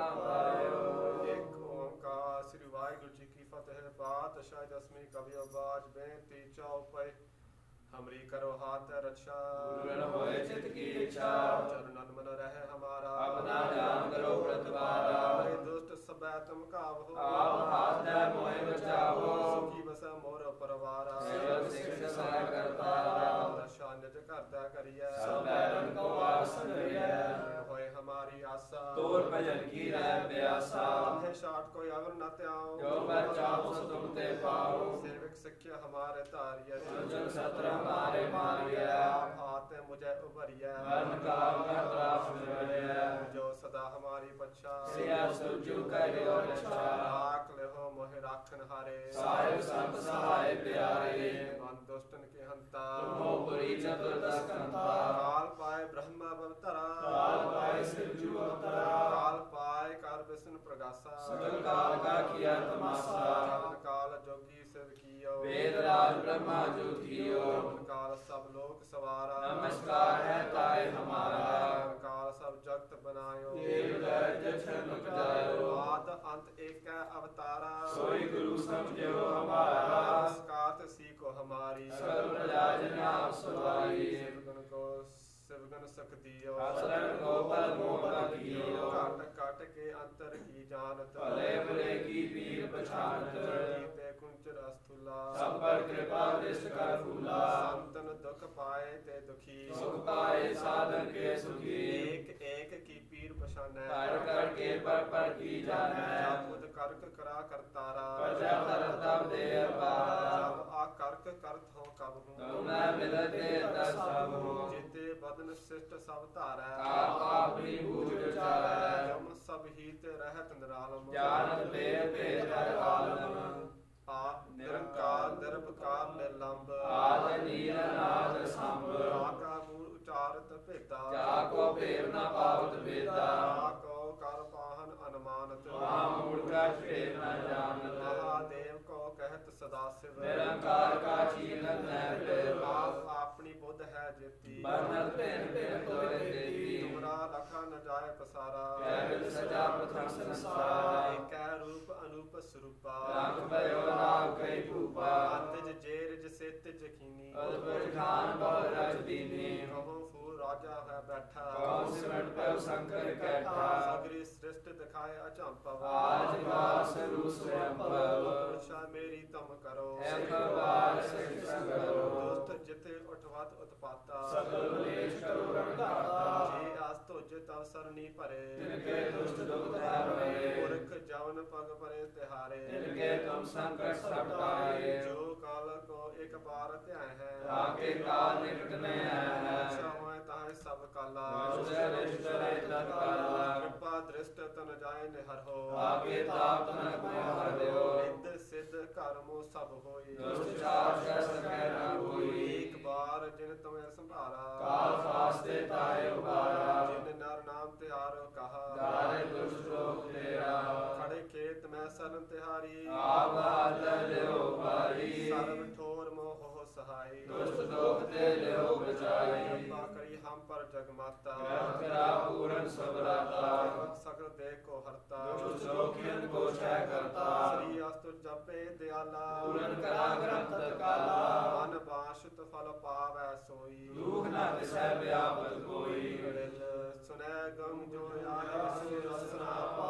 ਪਾਇਓ। ਇੱਕ ਓੰਕਾਰ ਸ੍ਰੀ ਵਾਹਿਗੁਰੂ ਜੀ ਕੀ ਫਤਿਹ। ਪਾਤਸ਼ਾਹ ਦਸਵੀਂ ਕਵੀ ਆਵਾਜ਼ ਬੇਨਤੀ ਚਉਪਈ ਹਮਰੀ ਕਰੋ ਹਾਥ ਰਛਾ। ਪੂਰਨ ਹੋਏ ਚਿਤ ਕੀ ਇੱਛਾ। ਚਰਨਨ ਮਨ ਰਹਿ ਹਮਾਰਾ। ਆਪਣਾ ਨਾਮ ਕਰੋ ਪ੍ਰਤਵਾਰਾ। ਹਰੇ ਦੁਸ਼ਟ ਸਬੈ ਤੁਮ ਕਾਵਹੁ। ਆਪ ਹਾਥ ਹੈ ਮੋਹਿ ਬਚਾਵੋ। ਸੁਖੀ ਬਸੈ ਮੋਰ ਪਰਵਾਰਾ। ਸੇਵਕ ਸਿੱਖ ਸਹਾਇ ਕਰਤਾਰਾ। ਦਰਸ਼ਨ ਨਿਜ ਕਰਤਾ ਕਰੀਐ। ਸਭ ਬੈਰਨ ਕੋ ਆਸਨ ਰਹੀਐ। ਹੋਏ ਹਮਾਰੀ ਆਸਾ। ਤੋਰ ਭਜਨ ਕੀ ਰਹਿ ਪਿਆਸਾ। ਹੈ ਛਾਟ ਕੋਈ ਅਵਰ ਨ ਧਿਆਉ। ਜੋ ਮੈਂ ਚਾਹੋ ਸੋ ਤੁਮ ਤੇ ਪਾਓ। ਸੇਵਕ ਸਿੱਖਿਆ ਹਮਾਰੇ ਧਾਰੀਐ। ਜਨ ਸਤਰ ਹਮਾਰੇ ਮਾਰੀਐ। ਆਪ ਹਾਥ ਮੁਝੇ ਉਭਰੀਐ। ਮਰਨ ਕਾਲ ਕਰ ਤਰਾਸ ਮਿਲਿਐ। ਜੋ ਸਦਾ ਹਮਾਰੀ ਪਛਾ। ਸਿਆ ਸੁਜੂ ਕਰਿਓ ਰਛਾ। ਰਾਖ ਲਿਓ ਮੋਹਿ ਰਾਖਨ ਹਾਰੇ। ਸਾਹਿਬ ਸੰਤ ਸਹਾਇ ਪਿਆਰੇ। ਮਨ ਦੁਸ਼ਟਨ ਕੇ ਹੰਤਾ। ਤੁਮੋ ਪੁਰੀ ਚਤੁਰਦਸ ਕੰਤਾ। ਕਾਲ ਪਾਏ ਬ੍ਰਹਮਾ ਬਵਤਰਾ। ਕਾਲ ਪਾਏ ਸਿਰਜੂ ਅਵਤਾਰਾ। ਕਾਲ ਪਾਏ ਕਰ ਵਿਸ਼ਨ ਪ੍ਰਗਾਸਾ। ਸਗਲ ਕਾਲ ਕਾ ਕੀਆ ਤਮਾਸਾ। ਜਨ ਕਾਲ ਜੋਗੀ ਸਿਵ ਕੀਓ। ਵੇਦ ਰਾਜ ਬ੍ਰਹਮਾ ਜੋਤੀਓ। ਜਨ ਕਾਲ ਸਭ ਲੋਕ ਸਵਾਰਾ। ਨਮਸਕਾਰ ਹੈ ਤਾਏ ਹਮਾਰਾ। ਜਨ ਕਾਲ ਸਭ ਜਗਤ ਬਨਾਇਓ। ਦੇਵ ਦਰਜ ਜਛਨ ਉਪਜਾਇਓ। ਆਦ ਅੰਤ ਏਕੈ ਅਵਤਾਰਾ। ਸੋਈ ਗੁਰੂ ਸਮਝਿਓ ਹਮਾਰਾ। ਨਮਸਕਾਰ ਸੀ ਕੋ ਹਮਾਰੀ। ਸਗਲ ਪ੍ਰਜਾ ਜਨ ਆਪ ਸਵਾਰੀ। ਸਿਵਗਨ ਕੋ ਸਿਵਗਨ ਸਕਦੀਓ। ਅਸਰਨ ਕੋ ਪਲ ਮੋਹ ਕੀਓ। ਘਟ ਘਟ ਕੇ ਅੰਤਰ ਕੀ ਜਾਣਤ। ਭਲੇ ਭਲੇ ਕੀ ਪੀਰ ਪਛਾਨਤ। ਤੇ ਕੁੰਚਰ ਅਸਥੁਲਾ। ਸਭ ਪਰ ਕਿਰਪਾ ਦ੍ਰਿਸ਼ਟ ਕਰ ਫੂਲਾ। ਸੰਤਨ ਦੁਖ ਪਾਏ ਤੇ ਦੁਖੀ। ਸੁਖ ਪਾਏ ਸਾਧਨ ਕੇ ਸੁਖੀ। ਏਕ ਏਕ ਕੀ ਪੀਰ ਪਛਾਨੈ। ਕਰ ਕਰ ਕੇ ਪਰ ਪਰ ਕੀ ਜਾਣੈ। ਜਪੁਦ ਕਰਕ ਕਰਾ ਕਰਤਾਰਾ। ਪ੍ਰਜਾ ਤਰ ਤਬ ਦੇ ਅਪਾਰਾ। ਜਬ ਆ ਕਰਕ ਕਰਤ ਹੋ ਕਬ ਹੂੰ। ਤੁਮੈ ਮਿਲਤੇ ਦਸ ਸਭ ਹੋ। ਜਿਤੇ ਬਦਨ ਸਿਸ਼ਟ ਸਭ ਧਾਰੈ। ਆਪ ਆਪਣੀ ਬੂਝ ਵਿਚਾਰੈ। ਜਮ ਸਭ ਹੀ ਤੇ ਰਹਿਤ ਨਿਰਾਲਮ। ਜਾਣਤ ਭੇਦ ਭੇਦ ਹਰ ਆਲਮ। ਆ ਨਿਰੰਕਾਰ ਨਿਰਭਕਾਰ ਨਿਰਲੰਭ। ਆਦ ਨੀਲ ਨਾਦ ਸੰਭ। ਆਕਾ ਮੂਲ ਉਚਾਰਤ ਭੇਦਾ। ਜਾ ਕੋ ਭੇਦ ਨਾ ਪਾਵਤ ਵੇਦਾ। ਆਕੋ ਕਰ ਪਾਹਨ ਅਨਮਾਨਤ। ਮਹਾ ਮੂੜ ਕਾ ਭੇਦ ਨਾ ਜਾਣਤ। ਮਹਾਦੇਵ ਕੋ ਕਹਿਤ ਸਦਾ ਸਿਵ। ਨਿਰੰਕਾਰ ਕਾ ਚੀਨਤ ਨਹਿ ਭੇਦ। ਆਪ ਆਪਣੀ ਬੁੱਧ ਹੈ ਜੇਤੀ। ਬਰਨਤ ਭਿੰਨ ਭਿੰਨ ਤੋਏ ਦੇਤੀ। ਤੁਮਰਾ ਲਖਾ ਨ ਜਾਏ ਪਸਾਰਾ। ਕੈ ਵਿਦ ਸਜਾ ਪ੍ਰਥਮ ਸੰਸਾਰ। ਏਕੈ ਰੂਪ ਅਨੂਪ ਸਰੂਪਾ। ਰੰਗ ਭਇਓ ਨਾਮ ਕਈ ਭੂਪਾ। ਅੰਤਜ ਜੇਰਜ ਸੇਤ ਜਖੀਨੀ। ਅਦਭੁਤ ਖਾਨ ਬਹੁ ਰਜ ਦੀਨੀ। ਕਹੋ ਫੂਲ ਰਾਜਾ ਹੈ ਬੈਠਾ। ਕਉ ਸਿਮਟ ਪਉ ਸੰਕਰ ਕੈਠਾ। ਸਗਰੀ ਸ੍ਰਿਸ਼ਟ ਦਿਖਾਏ ਅਚੰਪਵ। ਆਜ ਵਾਸ ਰੂ ਸਵੰਭਵ। ਪੁਰਸ਼ਾ ਮੇਰੀ ਤਮ ਕਰੋ। ਇੱਕ ਵਾਰ ਸਿਖ ਸੰਗਰੋ। ਦੁਸਤ ਜਿਤੇ ਉਠਵਤ ਉਤਪਾਤਾ। ਸਗਲ ਕਲੇਸ਼ ਕਰੋ ਰਣਘਾਤਾ। ਜੇ ਆਸ ਤੁਜ ਤਵ ਸਰਨੀ ਭਰੇ। ਤਿਨ ਕੇ ਦੁਸ਼ਟ ਦੁਖ ਧਾਰੇ। ਪੁਰਖ ਜਵਨ ਪਗ ਪਰੇ ਤਿਹਾਰੇ। ਤਿਨ ਕੇ ਤੁਮ ਸੰਕਟ ਸਭ ਟਾਰੇ। ਜੋ ਕਾਲ ਕੋ ਇੱਕ ਬਾਰ ਧਿਆਇ ਹੈ। ਆਕੇ ਕਾਲ ਨਿਕਟ ਨੇ ਹੈ। ਅੱਛਾ ਹੋਏ ਤਾਹੇ ਸਭ ਕਾਲਾ। ਮੁਝੇ ਰਿਸ਼ਟ ਰਹੇ ਤਤ ਕਾਲਾ। ਕਿਰਪਾ ਦ੍ਰਿਸ਼ਟ ਤਨ ਜਾਏ ਨਿਹਰ ਹੋ। ਆਕੇ ਤਾਪ ਤਨ ਕੋ ਹਰ ਦਿਓ। ਨਿਦ ਸਿਧ ਘਰ ਮੋ ਸਭ ਹੋਈ। ਦੁਸ਼ਟ ਚਾਰ ਸਹਿ ਸਕੈ ਨਾ ਕੋਈ। ਇੱਕ ਬਾਰ ਜਿਨ ਤੁਮੇ ਸੰਭਾਰਾ। ਕਾਲ ਫਾਸਤੇ ਤਾਏ ਉਬਾਰਾ। ਜਿਨ ਨਰ ਨਾਮ ਤਿਹਾਰੋ ਕਹਾ। ਦਾਰੇ ਦੁਸ਼ਟ ਲੋਕ ਤੇਰਾ। ਖੜੇ ਖੇਤ ਮੈਂ ਸਰਨ ਤਿਹਾਰੀ। ਆਪ ਆਦਰ ਦਿਓ ਭਾਰੀ। ਸਰਬ ਠੋਰ ਮੋਹ ਹੋ ਸਹਾਈ। ਦੁਸ਼ਟ ਲੋਕ ਤੇ ਲਿਓ ਬਚਾਈ। ਕਿਰਪਾ ਕਰੀ ਹਮ ਪਰ ਜਗ ਮਾਤਾ। ਗ੍ਰੰਥ ਤੇਰਾ ਪੂਰਨ ਸਬਰਾਤਾ। ਸਗਲ ਦੇਖ ਕੋ ਹਰਤਾ। ਦੁਸ਼ਟ ਲੋਕਿਨ ਕੋ ਛੈ ਕਰਤਾ। ਸ੍ਰੀ ਅਸਤੁ ਜਪੇ ਦਿਆਲਾ। ਪੂਰਨ ਕਰਾ ਗ੍ਰੰਥ ਕਾਲਾ। ਮਨ ਬਾਸ਼ਤ ਫਲ ਪਾਵੈ ਸੋਈ। ਦੁਖ ਨਾ ਦਿਸੈ ਵਿਆਪਤ ਕੋਈ। ਦਿਲ ਸੁਨੈ ਗਮ ਜੋ ਆਏ ਸੋ ਰਸਨਾ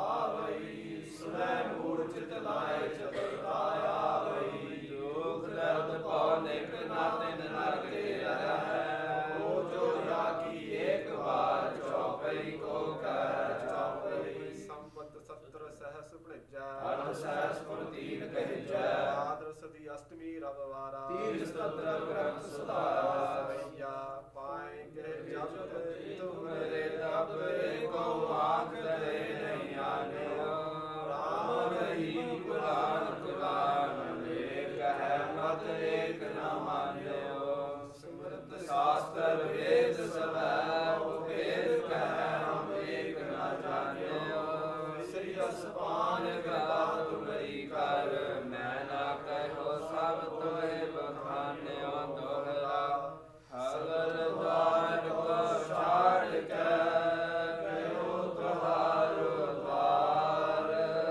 ਪਾਵਈ। ਸੁਨੈ ਮੂੜ ਚਿਤ ਲਾਏ ਚਤੁਰਤਾ ਆਵਈ। ਦੁਖ ਦਰਦ ਪਉ ਨਿਕ ਨਾਤੇ ਨਰਕ ਤੇ ਰਹੈ। ਉਹ ਜੋ ਰਾਖੀ ਏਕ ਵਾਰ ਚੌਪਈ ਕੋ ਕਰ ਚੌਪਈ। ਸੰਪਤ ਸਤਰ ਸਹਸ ਭਣਜੈ। ਅਠ ਸਹਿਸ ਗੁਣ ਤੀਨ ਕਹਿਜੈ। ਆਦਰ ਸਦੀ ਅਸ਼ਟਮੀ ਰਵ ਪ੍ਰਭ ਵਾਰਾ ਤੀਰ ਸਤਰ ਗ੍ਰੰਥ ਸੁਧਾਰਾ ਸਵਈਆ ਪਾਏਂਗੇ ਜਬ ਤੁਮਰੇ ਤਬ ਏਕੋ ਆਖ ਕਰੇ ਨਹੀਂ ਆਨਿਓ ਰਾਮ ਰਹੀ ਪੁਰਾਨ ਪੁਰਾਨ ਏਕ ਹੈ ਮਤ ਏਕ ਨਾ ਮਾਨਿਓ ਸਿਮਰਤ ਸ਼ਾਸਤਰ ਵੇਦ ਸਵੈ ਉਪੇਦ ਕਹਿ ਹਮ ਏਕ ਨਾ ਜਾਣਿਓ ਸ੍ਰੀ ਅਸਪਾਨ ਕਿਰਪਾ ਤੁਮਰੀ ਕਰ ਮੈਂ ਨਾ ਕਹਿਓ ਸਭ ਤੋਏ ਬਖਾਨਿਓ ਦੋਹਰਾ ਹਵਲ ਦਵਾਰ ਕੋ ਛਾੜ ਕੇ ਗਇਓ ਤੁਹਾਰੋ ਦਵਾਰ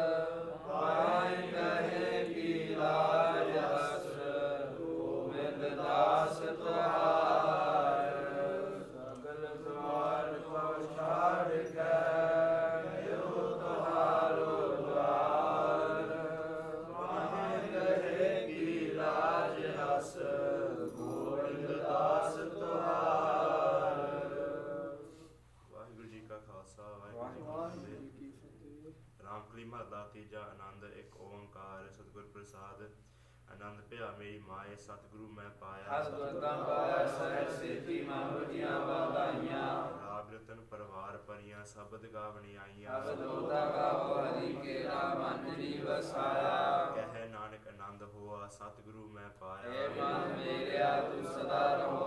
ਪਾਇ ਕਹੇ ਕੀ ਲਾਜ ਹਸ ਗੋਬਿੰਦ ਦਾਸ ਤੁਹਾਰ ਸਗਲ ਦਵਾਰ ਕੋ ਛਾੜ ਕੇ ਗਇਓ ਤੁਹਾਰੋ ਦਵਾਰ ਪਾਇ ਕਹੇ ਕੀ ਲਾਜ ਹਸ ਗੋਬਿੰਦ ਦਾਸ ਤੁਹਾਰ। ਵਾਹਿਗੁਰੂ ਜੀ ਕਾ ਖਾਲਸਾ ਵਾਹਿਗੁਰੂ ਜੀ ਕੀ ਫਤਿਹ। ਰਾਮਕਲੀ ਮਹੱਲਾ ਤੀਜਾ। ਆਨੰਦ ਇੱਕ ਓੰਕਾਰ ਸਤਿਗੁਰ ਪ੍ਰਸਾਦ। ਆਨੰਦ ਭਿਆ ਮੇਰੀ ਮਾਏ ਸਤਿਗੁਰੂ ਮੈਂ ਪਾਇਆ ਸਤਿਗੁਰ ਤਾਂ ਪਾਇਆ ਸਹਿਜ ਸਿੱਧੀ ਮਨ ਬੁਝੀਆਂ ਵਾਧਾਈਆਂ ਰਾਗ ਰਤਨ ਪਰਵਾਰ ਪਰੀਆਂ ਸ਼ਬਦ ਗਾਵਣੀ ਆਈਆਂ ਅਵਧੂਤਾ ਗਾਵੋ ਹਰੀ ਕੇਰਾ ਮਨ ਜੀ ਵਸਾਇਆ ਕਹਿ ਨਾਨਕ ਆਨੰਦ ਹੋਆ ਸਤਿਗੁਰੂ ਮੈਂ ਪਾਇਆ ਏ ਮਨ ਮੇਰਿਆ ਤੂੰ ਸਦਾ ਰਹੋ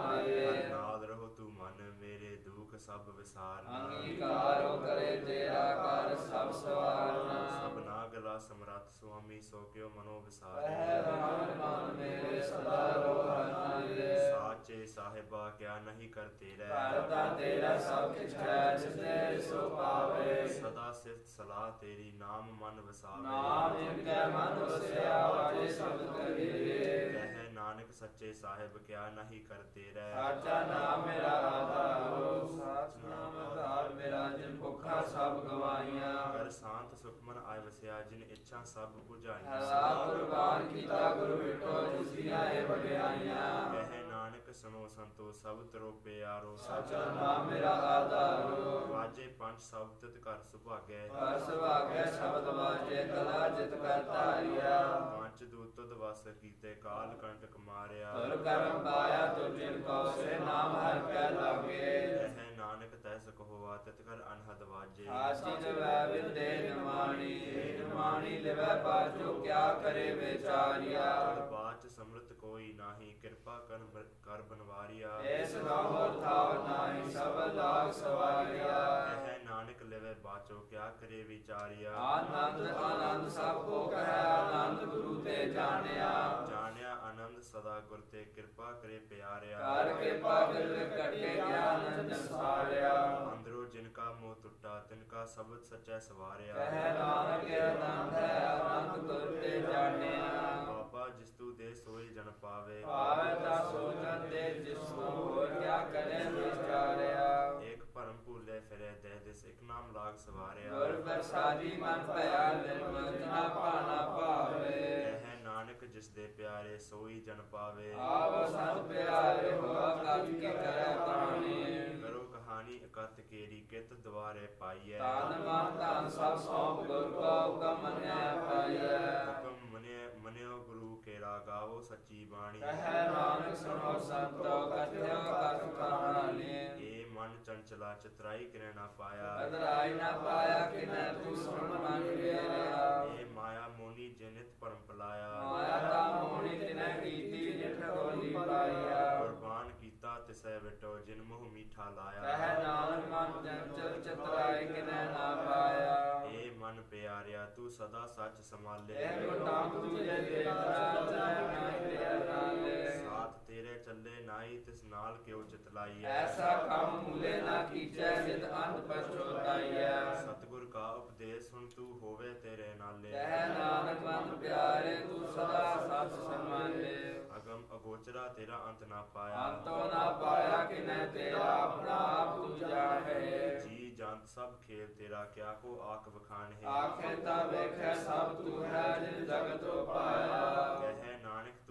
ਹਰਿ ਨਾਦ ਰਹੋ ਤੂੰ ਮਨ ਮੇਰੇ ਦੁਖ ਸਭ ਵਿਸਾਰਨਾ ਅੰਗੀਕਾਰੋ ਕਰੇ ਤੇਰਾ ਕਰ ਸਭ ਸਵਾਰਨਾ ਸਭਨਾ ਗਲਾ ਸਮਰੱਥ ਸੁਆਮੀ ਸੋ ਕਿਉ ਮਨੋ ਵਿਸਾਰ ਰਹਿ ਰਾਮ ਮਨ ਮੇਰੇ ਸਦਾ ਰਹੋ ਹਰਿ ਸਾਚੇ ਸਾਹਿਬਾ ਕਿਆ ਨਹੀਂ ਕਰ ਤੇਰੇ ਕਰਤਾ ਤੇਰਾ ਸਭ ਕਿਛ ਹੈ ਜਿਸਨੇ ਸੋ ਪਾਵੇ ਸਦਾ ਸਿਫਤ ਸਲਾਹ ਤੇਰੀ ਨਾਮ ਮਨ ਵਸਾਵੇ ਨਾਮ ਜਿਨ ਕੈ ਮਨ ਵਸਿਆ ਵਾਜੇ ਸ਼ਬਦ ਕਬੀਰੇ ਕਹਿ ਨਾਨਕ ਸੱਚੇ ਸਾਹਿਬ ਕਿਆ ਨਹੀਂ ਕਰ ਤੇਰੇ ਸਾਚਾ ਨਾਮ ਮੇਰਾ ਆਧਾਰੋ ਸਾਚ ਨਾਮ ਆਧਾਰ ਮੇਰਾ ਜਿਨ ਭੁੱਖਾ ਸਭ ਗਵਾਈਆਂ ਕਰ ਸ਼ਾਂਤ ਸੁਖਮਨ ਆਇ ਵਸਿਆ ਜਿਨ ਇੱਛਾ ਸਭ 부ਝਾਈਆਂ ਹਲਾ ਕੁਰਬਾਨ ਕੀਤਾ ਗੁਰੂ ਵਿਟੋ ਜਿਸ ਦੀਆਂ ਇਹ ਵਡਿਆਈਆਂ ਕਹਿ ਨਾਨਕ ਸੁਨੋ ਸੰਤੋ ਸਭ ਤਰੋ ਪਿਆਰੋ ਸਾਚਾ ਨਾਮ ਮੇਰਾ ਆਧਾਰੋ ਵਾਜੇ ਪੰਜ ਸਭ ਤਿਤ ਘਰ ਸੁਭਾਗੈ ਹਰ ਸੁਭਾਗੈ ਸ਼ਬਦ ਵਾਜੇ ਕਲਾ ਜਿਤ ਕਰ ਧਾਰਿਆ ਪੰਜ ਦੂਤ ਤੁਧ ਵਸ ਕੀਤੇ ਕਾਲ ਕੰਟਕ ਮਾਰਿਆ ਤੁਰ ਕਰਮ ਪਾਇਆ ਤੁਰ ਜਿਨ ਕੋ ਸੇ ਨਾਮ ਹਰ ਕੈ ਲਾਗੇ ਕਹਿ ਨਾਨਕ ਤੈਸ ਕਹੋਆ ਤਿਤ ਘਰ ਅਨਹਦ ਵਾਜੇ ਆਸੀ ਜਵੈ ਵਿਦੇ ਨਿਮਾਣੀ ਨਿਮਾਣੀ ਲਿਵੈ ਪਾਛੋ ਕਿਆ ਕਰੇ ਵਿਚਾਰਿਆ ਬਾਚ ਸਮਰਤ ਕੋਈ ਨਾਹੀ ਕਿਰਪਾ ਕਰ ਕਰ ਬਨਵਾਰਿਆ ਇਸ ਨਾਮੋ ਥਾਵ ਨਾਹੀ ਸਭ ਲਾਗ ਸਵਾਰਿਆ ਕਹਿ ਨਾਨਕ ਲਿਵੇ ਬਾਚੋ ਕਿਆ ਕਰੇ ਵਿਚਾਰਿਆ ਆਨੰਦ ਆਨੰਦ ਸਭ ਕੋ ਕਹਿ ਆਨੰਦ ਗੁਰੂ ਤੇ ਜਾਣਿਆ ਜਾਣਿਆ ਆਨੰਦ ਸਦਾ ਗੁਰ ਤੇ ਕਿਰਪਾ ਕਰੇ ਪਿਆਰਿਆ ਕਰ ਕਿਰਪਾ ਬਿਲ ਕੱਟੇ ਗਿਆਨ ਸਾਰਿਆ ਅੰਦਰੋਂ ਜਿਨ ਕਾ ਮੋਹ ਟੁੱਟਾ ਤਿਨ ਕਾ ਸ਼ਬਦ ਸੱਚਾ ਸਵਾਰਿਆ ਕਹਿ ਨਾਨਕ ਆਨੰਦ ਹੈ ਆਨੰਦ ਗੁਰ ਤੇ ਜਾਣਿਆ ਬਾਬਾ ਜਿਸ ਤੂ ਦੇ ਸੋਈ ਜਨ ਪਾਵੇ ਪਾਵੇ ਤਾ ਸੋਚਨ ਤੇ ਜਿਸ ਨੂੰ ਹੋਰ ਕਿਆ ਕਰੇ ਵਿਚਾਰਿਆ ਏਕ ਭਰਮ ਭੂਲੇ ਫਿਰੇ ਦੇ ਦਿਸ ਇੱਕ ਨਾਮ ਲਾਗ ਸਵਾਰਿਆ ਗੁਰ ਪ੍ਰਸਾਦੀ ਮਨ ਭਇਆ ਨਿਰਮਲ ਜਨਾ ਭਾਣਾ ਭਾਵੇ ਕਹਿ ਨਾਨਕ ਜਿਸ ਦੇ ਪਿਆਰੇ ਸੋਈ ਜਨ ਪਾਵੇ ਆਵ ਸੰਤ ਪਿਆਰੇ ਹੋਆ ਕੱਟ ਕੀ ਕਰੈ ਪਾਣੀ ਕਰੋ ਕਹਾਣੀ ਇਕੱਤ ਕੇਰੀ ਕਿਤ ਦੁਆਰੇ ਪਾਈਐ ਤਾਨ ਮਨ ਧਨ ਸਭ ਸੌਂਪ ਗੁਰ ਕੋ ਹੁਕਮ ਮੰਨਿਆ ਪਾਈਐ ਹੁਕਮ ਮੰਨਿਆ ਮੰਨਿਓ ਗੁਰੂ ਕੇਰਾ ਗਾਵੋ ਸੱਚੀ ਬਾਣੀ ਕਹਿ ਨਾਨਕ ਸੁਣੋ ਸੰਤੋ ਕਥਿਓ ਕਥ ਕਹਾਣੀ ਏ ਮਨ ਚੰਚਲਾ ਚਤਰਾਈ ਕਿਨੇ ਨਾ ਪਾਇਆ ਅਦਰਾਈ ਨਾ ਪਾਇਆ ਕਿਨੈ ਤੂੰ ਸੁਣ ਮਨ ਮੇਰਿਆ ਏ ਮਾਇਆ ਮੋਨੀ ਜਨਿਤ ਪਰਮ ਪਲਾਇਆ ਮਾਇਆ ਤਾ ਮੋਹਣੀ ਤਿਨੈ ਕੀਤੀ ਜਿਠ ਹੋਲੀ ਪਾਈਆ ਕੁਰਬਾਨ ਕੀਤਾ ਤਿਸੈ ਵਿਟੋ ਜਿਨ ਮੋਹ ਮੀਠਾ ਲਾਇਆ ਕਹਿ ਨਾਨਕ ਮਨ ਚੰਚਲ ਚਤਰਾਈ ਕਿਨੈ ਨਾ ਪਾਇਆ ਏ ਮਨ ਪਿਆਰਿਆ ਤੂੰ ਸਦਾ ਸੱਚ ਸੰਭਾਲੇ ਇਹ ਗੁਟਾਮ ਤੁਝੇ ਦੇਵਰਾ ਜੈ ਨਾਇ ਤੇਰਾ ਨਾਲੇ ਸਾਥ ਤੇਰੇ ਚੱਲੇ ਨਾਈ ਤਿਸ ਨਾਲ ਕਿਉ ਚਤਲਾਈਐ ਐਸਾ ਕੰਮ ਮੂਲੇ ਨਾ ਕੀਜੈ ਨਿਤ ਅੰਤ ਪਛੋਤਾਈਐ ਸਤਿਗੁਰ ਕਾ ਉਪਦੇਸ਼ ਸੁਣ ਤੂੰ ਹੋਵੇ ਤੇਰੇ ਨਾਲੇ ਕਹਿ ਨਾਨਕ ਮਨ ਪਿਆਰੇ ਤੂੰ ਸਦਾ ਸਤ ਸੰਭਾਲੇ ਅਗਮ ਅਗੋਚਰਾ ਤੇਰਾ ਅੰਤ ਨਾ ਪਾਇਆ ਅੰਤੋ ਨਾ ਪਾਇਆ ਕਿਨੈ ਤੇਰਾ ਆਪਣਾ ਆਪ ਤੂੰ ਜਾਣੈ ਜੀ ਜੰਤ ਸਭ ਖੇਲ ਤੇਰਾ ਕਿਆ ਕੋ ਆਖ ਵਖਾਣ ਹੈ ਆਖੇ ਤਾ ਵੇਖੈ ਸਭ ਤੂੰ ਹੈ ਜਿਨ ਜਗਤ ਪਾਇਆ ਕਹਿ ਨਾਨਕ ਤੂੰ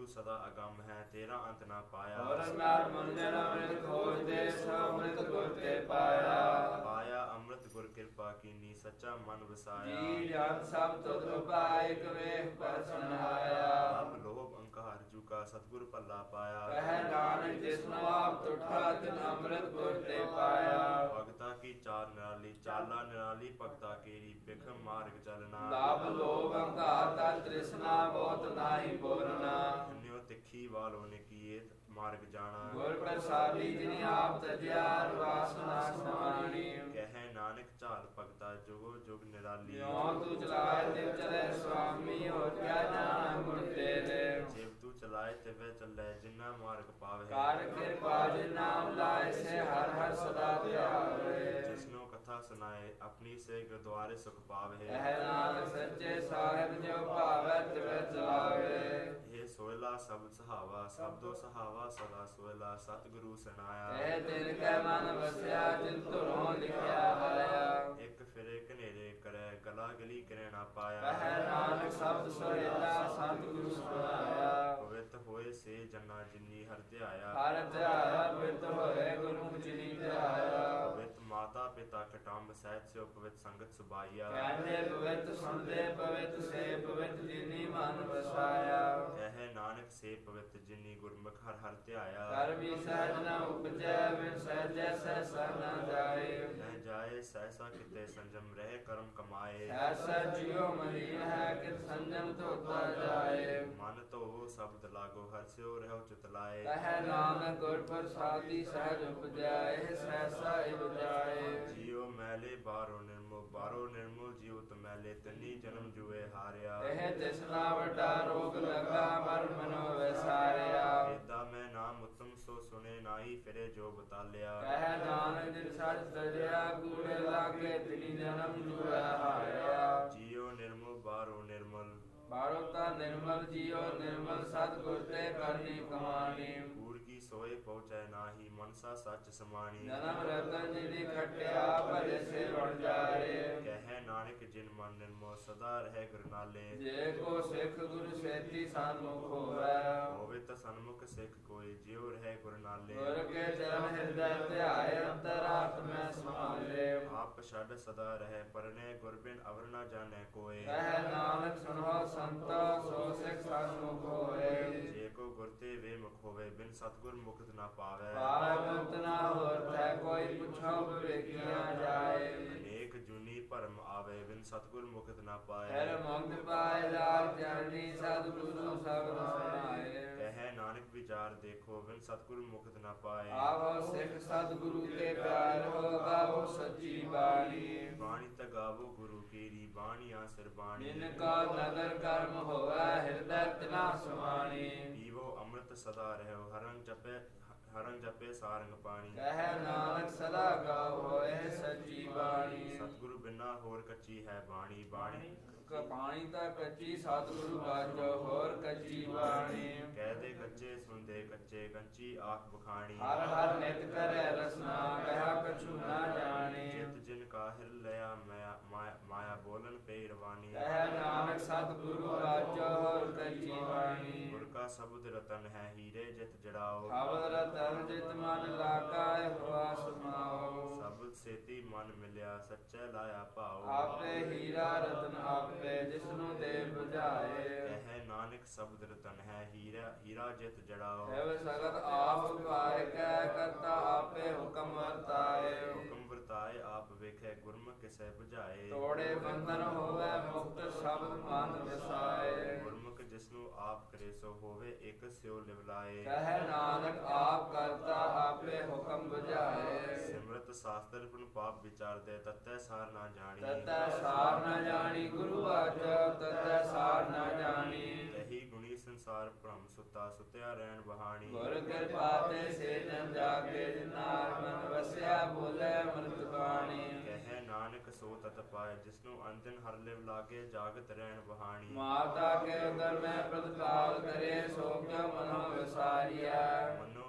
ਤੂੰ ਸਦਾ ਅਗੰਮ ਹੈ, ਤੇਰਾ ਅੰਤ ਨਾ ਪਾਇਆ। ਔਰ ਨਾਰ ਮੰਜਨ ਅੰਮ੍ਰਿਤ ਖੋਜਦੇ ਸੋ ਅੰਮ੍ਰਿਤ ਗੁਰ ਤੇ ਪਾਇਆ। ਪਾਇਆ ਅੰਮ੍ਰਿਤ ਗੁਰ ਕਿਰਪਾ ਕੀਨੀ, ਸੱਚਾ ਮਨ ਵਸਾਇਆ। ਜੀ ਜਨ ਸਭ ਤੁਧ ਉਪਾਇ, ਇਕ ਵੇਖ ਪਰ ਸੁਨਾਇਆ। ਆਪ ਲੋਭ ਅੰਕਾਰ ਜੁਗਾ, ਸਤਿਗੁਰ ਭੱਲਾ ਪਾਇਆ। ਕਹਿ ਨਾਨਕ ਜਿਸਨੂੰ ਆਪ ਤੁਠਾ, ਤਿਨ ਅੰਮ੍ਰਿਤ ਗੁਰ ਤੇ ਪਾਇਆ। ਭਗਤਾ ਕੀ ਚਾਲ ਨਿਰਾਲੀ, ਚਾਲਾ ਨਿਰਾਲੀ ਭਗਤਾ ਕੇਰੀ, ਬਿਖਮ ਮਾਰਗ ਚਲਣਾ। ਲਾਭ ਲੋਭ ਅੰਕਾਰ ਤਰ ਤ੍ਰਿਸ਼ਨਾ, ਬਹੁਤ ਨਾਹੀ ਬੋਲਣਾ। ਨਿਉ ਤਿੱਖੀ ਵਾਲੋ ਨੇ ਕੀਏ, ਮਾਰਗ ਜਾਣਾ। ਗੁਰ ਪ੍ਰਸਾਦੀ ਜਿਨੀ ਆਪ ਤਜਿਆ, ਵਾਸਨਾ ਸਮਾਣੀ। ਕਹਿ ਨਾਨਕ ਝਾਲ ਭਗਤਾ, ਜੁਗੋ ਜੁਗ ਨਿਰਾਲੀ। ਜਿਉ ਤੂੰ ਚਲਾਏ ਤਿਵ ਚਲੇ ਸੁਆਮੀ, ਹੋਰ ਕਿਆ ਜਾਣਾ ਗੁਰ ਤੇਰੇ। ਜਿਵ ਤੂੰ ਚਲਾਏ ਤਿਵੈ ਚੱਲੇ, ਜਿਨ੍ਹਾਂ ਮਾਰਗ ਪਾਵੇ। ਕਰ ਕਿਰਪਾ ਜਿਨ ਨਾਮ ਲਾਏ, ਸੇ ਹਰ ਹਰ ਸਦਾ ਧਿਆਵੇ। ਜਿਸਨੂੰ ਕਥਾ ਸੁਨਾਏ, ਆਪਣੀ ਸੇ ਗੁਰਦੁਆਰੇ ਸੁਖ ਪਾਵੇ। ਕਹਿ ਨਾਨਕ ਸੱਚੇ ਸਾਹਿਬ ਜੋ ਭਾਵੈ, ਤਿਵੈ ਚਲਾਵੇ। ਇਹ ਸੋਇਲਾ ਸ਼ਬਦ ਸਹਾਵਾ, ਸਬਦੋ ਸਹਾਵਾ ਸਦਾ ਸੋਇਲਾ, ਸਤਿਗੁਰੂ ਸੁਨਾਇਆ। ਇਹ ਦਿਨ ਕੈ ਮਨ ਵਸਿਆ, ਜਿਨ ਧੁਰੋਂ ਲਿਖਿਆ ਆਇਆ। ਇੱਕ ਫਿਰੇ ਕਨੇਰੇ ਕਰੈ, ਗਲਾ ਗਲੀ ਕਰੇ ਨਾ ਪਾਇਆ। ਕਹਿ ਨਾਨਕ ਸ਼ਬਦ ਸੋਹਿਲਾ, ਸਤਿਗੁਰੂ ਸੁਨਾਇਆ। ਪਵਿੱਤ ਹੋਏ ਸੇ ਜਨਾ, ਜਿਨੀ ਹਰਿ ਧਿਆਇਆ। ਹਰ ਧਿਆਇਆ ਬਿਰਧ ਹੋਏ, ਗੁਰਮੁਖ ਜਿਨੀ ਧਿਆਇਆ। ਪਵਿੱਤ ਮਾਤਾ ਪਿਤਾ ਕਟੰਬ, ਸਹਿਜ ਸਿਓ ਪਵਿੱਤ ਸੰਗਤ ਸੁਭਾਈਆ। ਕਹਿੰਦੇ ਪਵਿੱਤ ਸੁਣਦੇ ਪਵਿੱਤ, ਸੇ ਪਵਿੱਤ ਜਿਨੀ ਮਨ ਵਸਾਇਆ। ਕਹਿ ਨਾਨਕ ਸੇ ਪਵਿੱਤ, ਜਿਨੀ ਗੁਰਮੁਖ ਹਰਿ ਹਰਿ ਧਿਆਇਆ। ਕਰ ਵੀ ਸਹਿਜ ਨ ਉਪਜੈ, ਬਿਨ ਸਹਿਜੈ ਸਹਿਸਾ ਨ ਜਾਏ। ਨਹਿ ਜਾਏ ਸਹਿਸਾ ਕਿਤੇ, ਸੰਜਮ ਰਹਿ ਕਰਮ ਕਮਾਏ। ਐਸਾ ਜਿਉ ਮਲੀਨ ਹੈ, ਕਿ ਸੰਜਮ ਧੋਤਾ ਜਾਏ। ਮਨ ਧੋ ਸ਼ਬਦ ਲਾਗੋ, ਹਰਿ ਸਿਓ ਰਹਿਓ ਚਿਤ ਲਾਏ। ਕਹਿ ਨਾਨਕ ਗੁਰ ਪ੍ਰਸਾਦੀ ਸਹਿਜ ਉਪਜੈ, ਇਹ ਸਹਿਸਾ ਇਵ ਜਾਏ। ਜੀਉ ਮੈਲੇ ਬਾਹਰੋਂ ਨਿਰਮੋ, ਬਾਹਰੋਂ ਨਿਰਮੋ ਜੀਉ ਤਮੈਲੇ, ਤਨੀ ਜਨਮ ਜੂਏ ਹਾਰਿਆ। ਇਹ ਤਿਸਨਾ ਵੱਡਾ ਰੋਗ ਲਗਾ, ਮਰ ਮਨੋ ਵਿਸਾਰਿਆ। ਏਦਾ ਮੈਂ ਨਾਮ ਉਤਮ ਸੋ ਸੁਣੇ, ਨਾਹੀ ਫਿਰੇ ਜੋ ਬਤਾਲਿਆ। ਕਹਿ ਨਾਨਕ ਜਿਨ ਸੱਚ ਤਜਿਆ, ਕੂੜੇ ਲਾਗੇ ਤਿਨੀ ਜਨਮ ਜੂਐ ਹਾਰਿਆ। ਜੀਉ ਨਿਰਮੋ ਬਾਹਰੋਂ ਨਿਰਮਲ, ਬਾਰੋ ਤਾ ਨਿਰਮਲ ਜੀਉ ਨਿਰਮਲ, ਸਤਿਗੁਰ ਤੇ ਕਰਨੀ ਕਮਾਣੀ। ਕੂੜ ਕੀ ਸੋਏ ਪਹੁੰਚੈ ਨਾਹੀ, ਮਨਸਾ ਸੱਚ ਸਮਾਣੀ। ਜਨਮ ਰਤਨ ਜਿਨੀ ਖਟਿਆ, ਭਲੇ ਸੇ ਵਣ ਜਾਏ। ਕਹਿ ਨਾਨਕ ਜਿਨ ਮਨ ਨਿਰਮੋ, ਸਦਾ ਰਹਿ ਗੁਰ ਨਾਲੇ। ਜੇ ਕੋ ਸਿੱਖ ਗੁਰ ਸੇਤੀ ਸਨਮੁਖ ਹੋਵੈ, ਹੋਵੇ ਤਾਂ ਸਨਮੁਖ ਸਿੱਖ ਕੋਈ, ਜਿਉ ਰਹਿ ਗੁਰ ਨਾਲੇ। ਗੁਰ ਕੇ ਚਰਨ ਹਿਰਦੈ ਧਿਆਏ, ਅੰਤਰ ਆਤਮੈ ਸਮਾਲੇ। ਆਪ ਛੱਡ ਸਦਾ ਰਹਿ ਪਰਨੇ, ਗੁਰ ਬਿਨ ਅਵਰ ਨਾ ਜਾਣੈ ਕੋਏ। ਕਹਿ ਨਾਨਕ ਸੁਣੋ ਸੰਤੋ, ਸੋ ਸਿੱਖ ਸਨਮੁਖ ਹੋਏ। ਜੇ ਕੋ ਗੁਰ ਤੇ ਵੇ ਮੁਖ ਹੋਵੇ, ਬਿਨ ਸਤਿਗੁਰ ਮੁਕਤ ਨਾ ਪਾਵੈ। ਪਾਵੈ ਮੁਕਤ ਨਾ ਹੋਰ ਤੈ, ਕੋਈ ਪੁੱਛੋ ਵਿਵੇਕੀਆਂ ਜਾਏ। ਅਨੇਕ ਜੁਨੀ ਭਰਮ ਆਵੇ, ਬਿਨ ਸਤਿਗੁਰ ਮੁਕਤ ਨਾ ਪਾਏ। ਫਿਰ ਮੁਕਤ ਪਾਏ ਲਾਲ ਚਰਨੀ, ਸਤਿਗੁਰੂ ਸਬਦ ਸੁਣਾਏ। ਕਹਿ ਨਾਨਕ ਵਿਚਾਰ ਦੇਖੋ, ਬਿਨ ਸਤਿਗੁਰ ਮੁਕਤ ਨਾ ਪਾਏ। ਆਵੋ ਸਿੱਖ ਸਤਿਗੁਰੂ ਕੇ ਪਿਆਰ ਹੋ, ਗਾਵੋ ਸੱਚੀ ਬਾਣੀ। ਬਾਣੀ ਤ ਗਾਵੋ ਗੁਰੂ ਕੀਰੀ, ਬਾਣੀਆਂ ਸਿਰ ਬਾਣੀ। ਜਿਨ ਕਾ ਨਦਰ ਕਰਮ ਹੋਵੈ, ਹਿਰਦੈ ਤਿਨਾ ਸਮਾਣੀ। ਪੀਵੋ ਅੰਮ੍ਰਿਤ ਸਦਾ ਰਹਿਓ, ਹਰੰ ਜਪੈ ਹਰੰ ਜਪੇ ਸਾਰੰਗ ਪਾਣੀ। ਕਹਿ ਨਾਨਕ ਸਦਾ ਗਾਵ ਹੋਏ ਸੱਚੀ ਬਾਣੀ। ਸਤਿਗੁਰੂ ਬਿਨਾ ਹੋਰ ਕੱਚੀ ਹੈ ਬਾਣੀ, ਬਾਣੀ ਪਾਣੀ ਤਾਂ ਕੱਚੀ, ਸਤਿਗੁਰੂ ਬਾਝੋ ਹੋਰ ਕੱਚੀ ਬਾਣੀ। ਕਹਦੇ ਕੱਚੇ ਸੁਣਦੇ ਕੱਚੇ, ਕੰਚੀ ਆਖ ਬਖਾਣੀ। ਹਰ ਹਰ ਨਿਤ ਕਰੈ ਰਸਨਾ, ਕਹਿਆ ਕਛੂ ਨਾ ਜਾਣੀ। ਜਿਤ ਜਿਨ ਕਾਹਿਰ ਲਿਆ ਮਾਇਆ, ਮਾਇਆ ਬੋਲਣ ਪੇ ਰਵਾਨੀ। ਕਹਿ ਨਾਨਕ ਸਤਿਗੁਰੂ ਬਾਝੋ ਹੋਰ ਕੱਚੀ ਬਾਣੀ। ਗੁਰ ਕਾ ਸ਼ਬਦ ਰਤਨ ਹੈ, ਹੀਰੇ ਜਿਤ ਜੜਾਓ। ਸ਼ਬਦ ਰਤਨ ਜਿਤ ਮਨ ਲਾਗਾ, ਹੋਆ ਸਮਾਓ। ਸ਼ਬਦ ਸੇਤੀ ਮਨ ਮਿਲਿਆ, ਸੱਚੇ ਲਾਇਆ ਭਾਉ। ਆਪੇ ਹੀਰਾ ਰਤਨ ਆਪੇ, ਜਿਸਨੂੰ ਦੇ ਬੁਝਾਏ। ਕਹਿ ਨਾਨਕ ਸ਼ਬਦ ਰਤਨ ਹੈ, ਹੀਰਾ ਹੀਰਾ ਜਿਤ ਜੜਾਓ। ਐਵ ਸਗਤ ਆਪ ਪਾਇ, ਕੈ ਕਰਤਾ ਆਪੇ ਹੁਕਮ ਵਰਤਾਏ। ਹੁਕਮ ਵਰਤਾਏ ਆਪ ਵੇਖੈ, ਗੁਰਮੁਖ ਕਿਸੈ ਬੁਝਾਏ। ਤੋੜੇ ਬੰਧਨ ਹੋਵੇ, ਮੁਕਤ ਸ਼ਬਦ ਮਨ ਵਸਾਏ। ਗੁਰਮੁਖ ਜਿਸਨੂੰ ਆਪ ਕਰੇ, ਸੋ ਹੋਵੇ ਇੱਕ ਸਿਉ ਲਿਵਲਾਏ। ਕਹਿ ਨਾਨਕ ਆਪ ਕਰਤਾ ਆਪੇ ਹੁਕਮ ਬੁਝਾਏ। ਸਿਮਰਤ ਸ਼ਾਸਤਰ ਪੁਨ ਪਾਪ ਵਿਚਾਰਦੇ, ਤਤੈ ਸਾਰ ਨਾ ਜਾਣੀ। ਤਤੈ ਸਾਰ ਨਾ ਜਾਣੀ, ਗੁਰੂ ਆਚਾ ਤਤੈ ਸਾਰ ਨਾ ਜਾਣੀ। ਤਹੀ ਗੁਣੀ ਸੰਸਾਰ ਭ੍ਰਮ ਸੁਤਾ, ਸੁਤਿਆ ਰਹਿਣ ਬਹਾਣੀ। ਗੁਰ ਕਿਰਪਾ ਤੇ ਸੇ ਜਨ ਜਾਗੇ, ਜਿਨਾਰ ਮਨ ਵਸਿਆ ਬੋਲੇ ਅੰਮ੍ਰਿਤ ਬਾਣੀ। ਕਹਿ ਨਾਨਕ ਸੋ ਤਤ ਪਾਏ, ਜਿਸਨੂੰ ਅੰਜਨ ਹਰ ਲਿਵ ਲਾਗੇ, ਜਾਗਤ ਰਹਿਣ ਬਹਾਣੀ। ਮਾਤਾ ਕੇ ਉਦਰ ਮੈਂ ਪ੍ਰਤਪਾਲ ਕਰੇ, ਸੋ ਕਿਉ ਮਨੋ ਵਿਸਾਰੀਆ। ਮਨੋ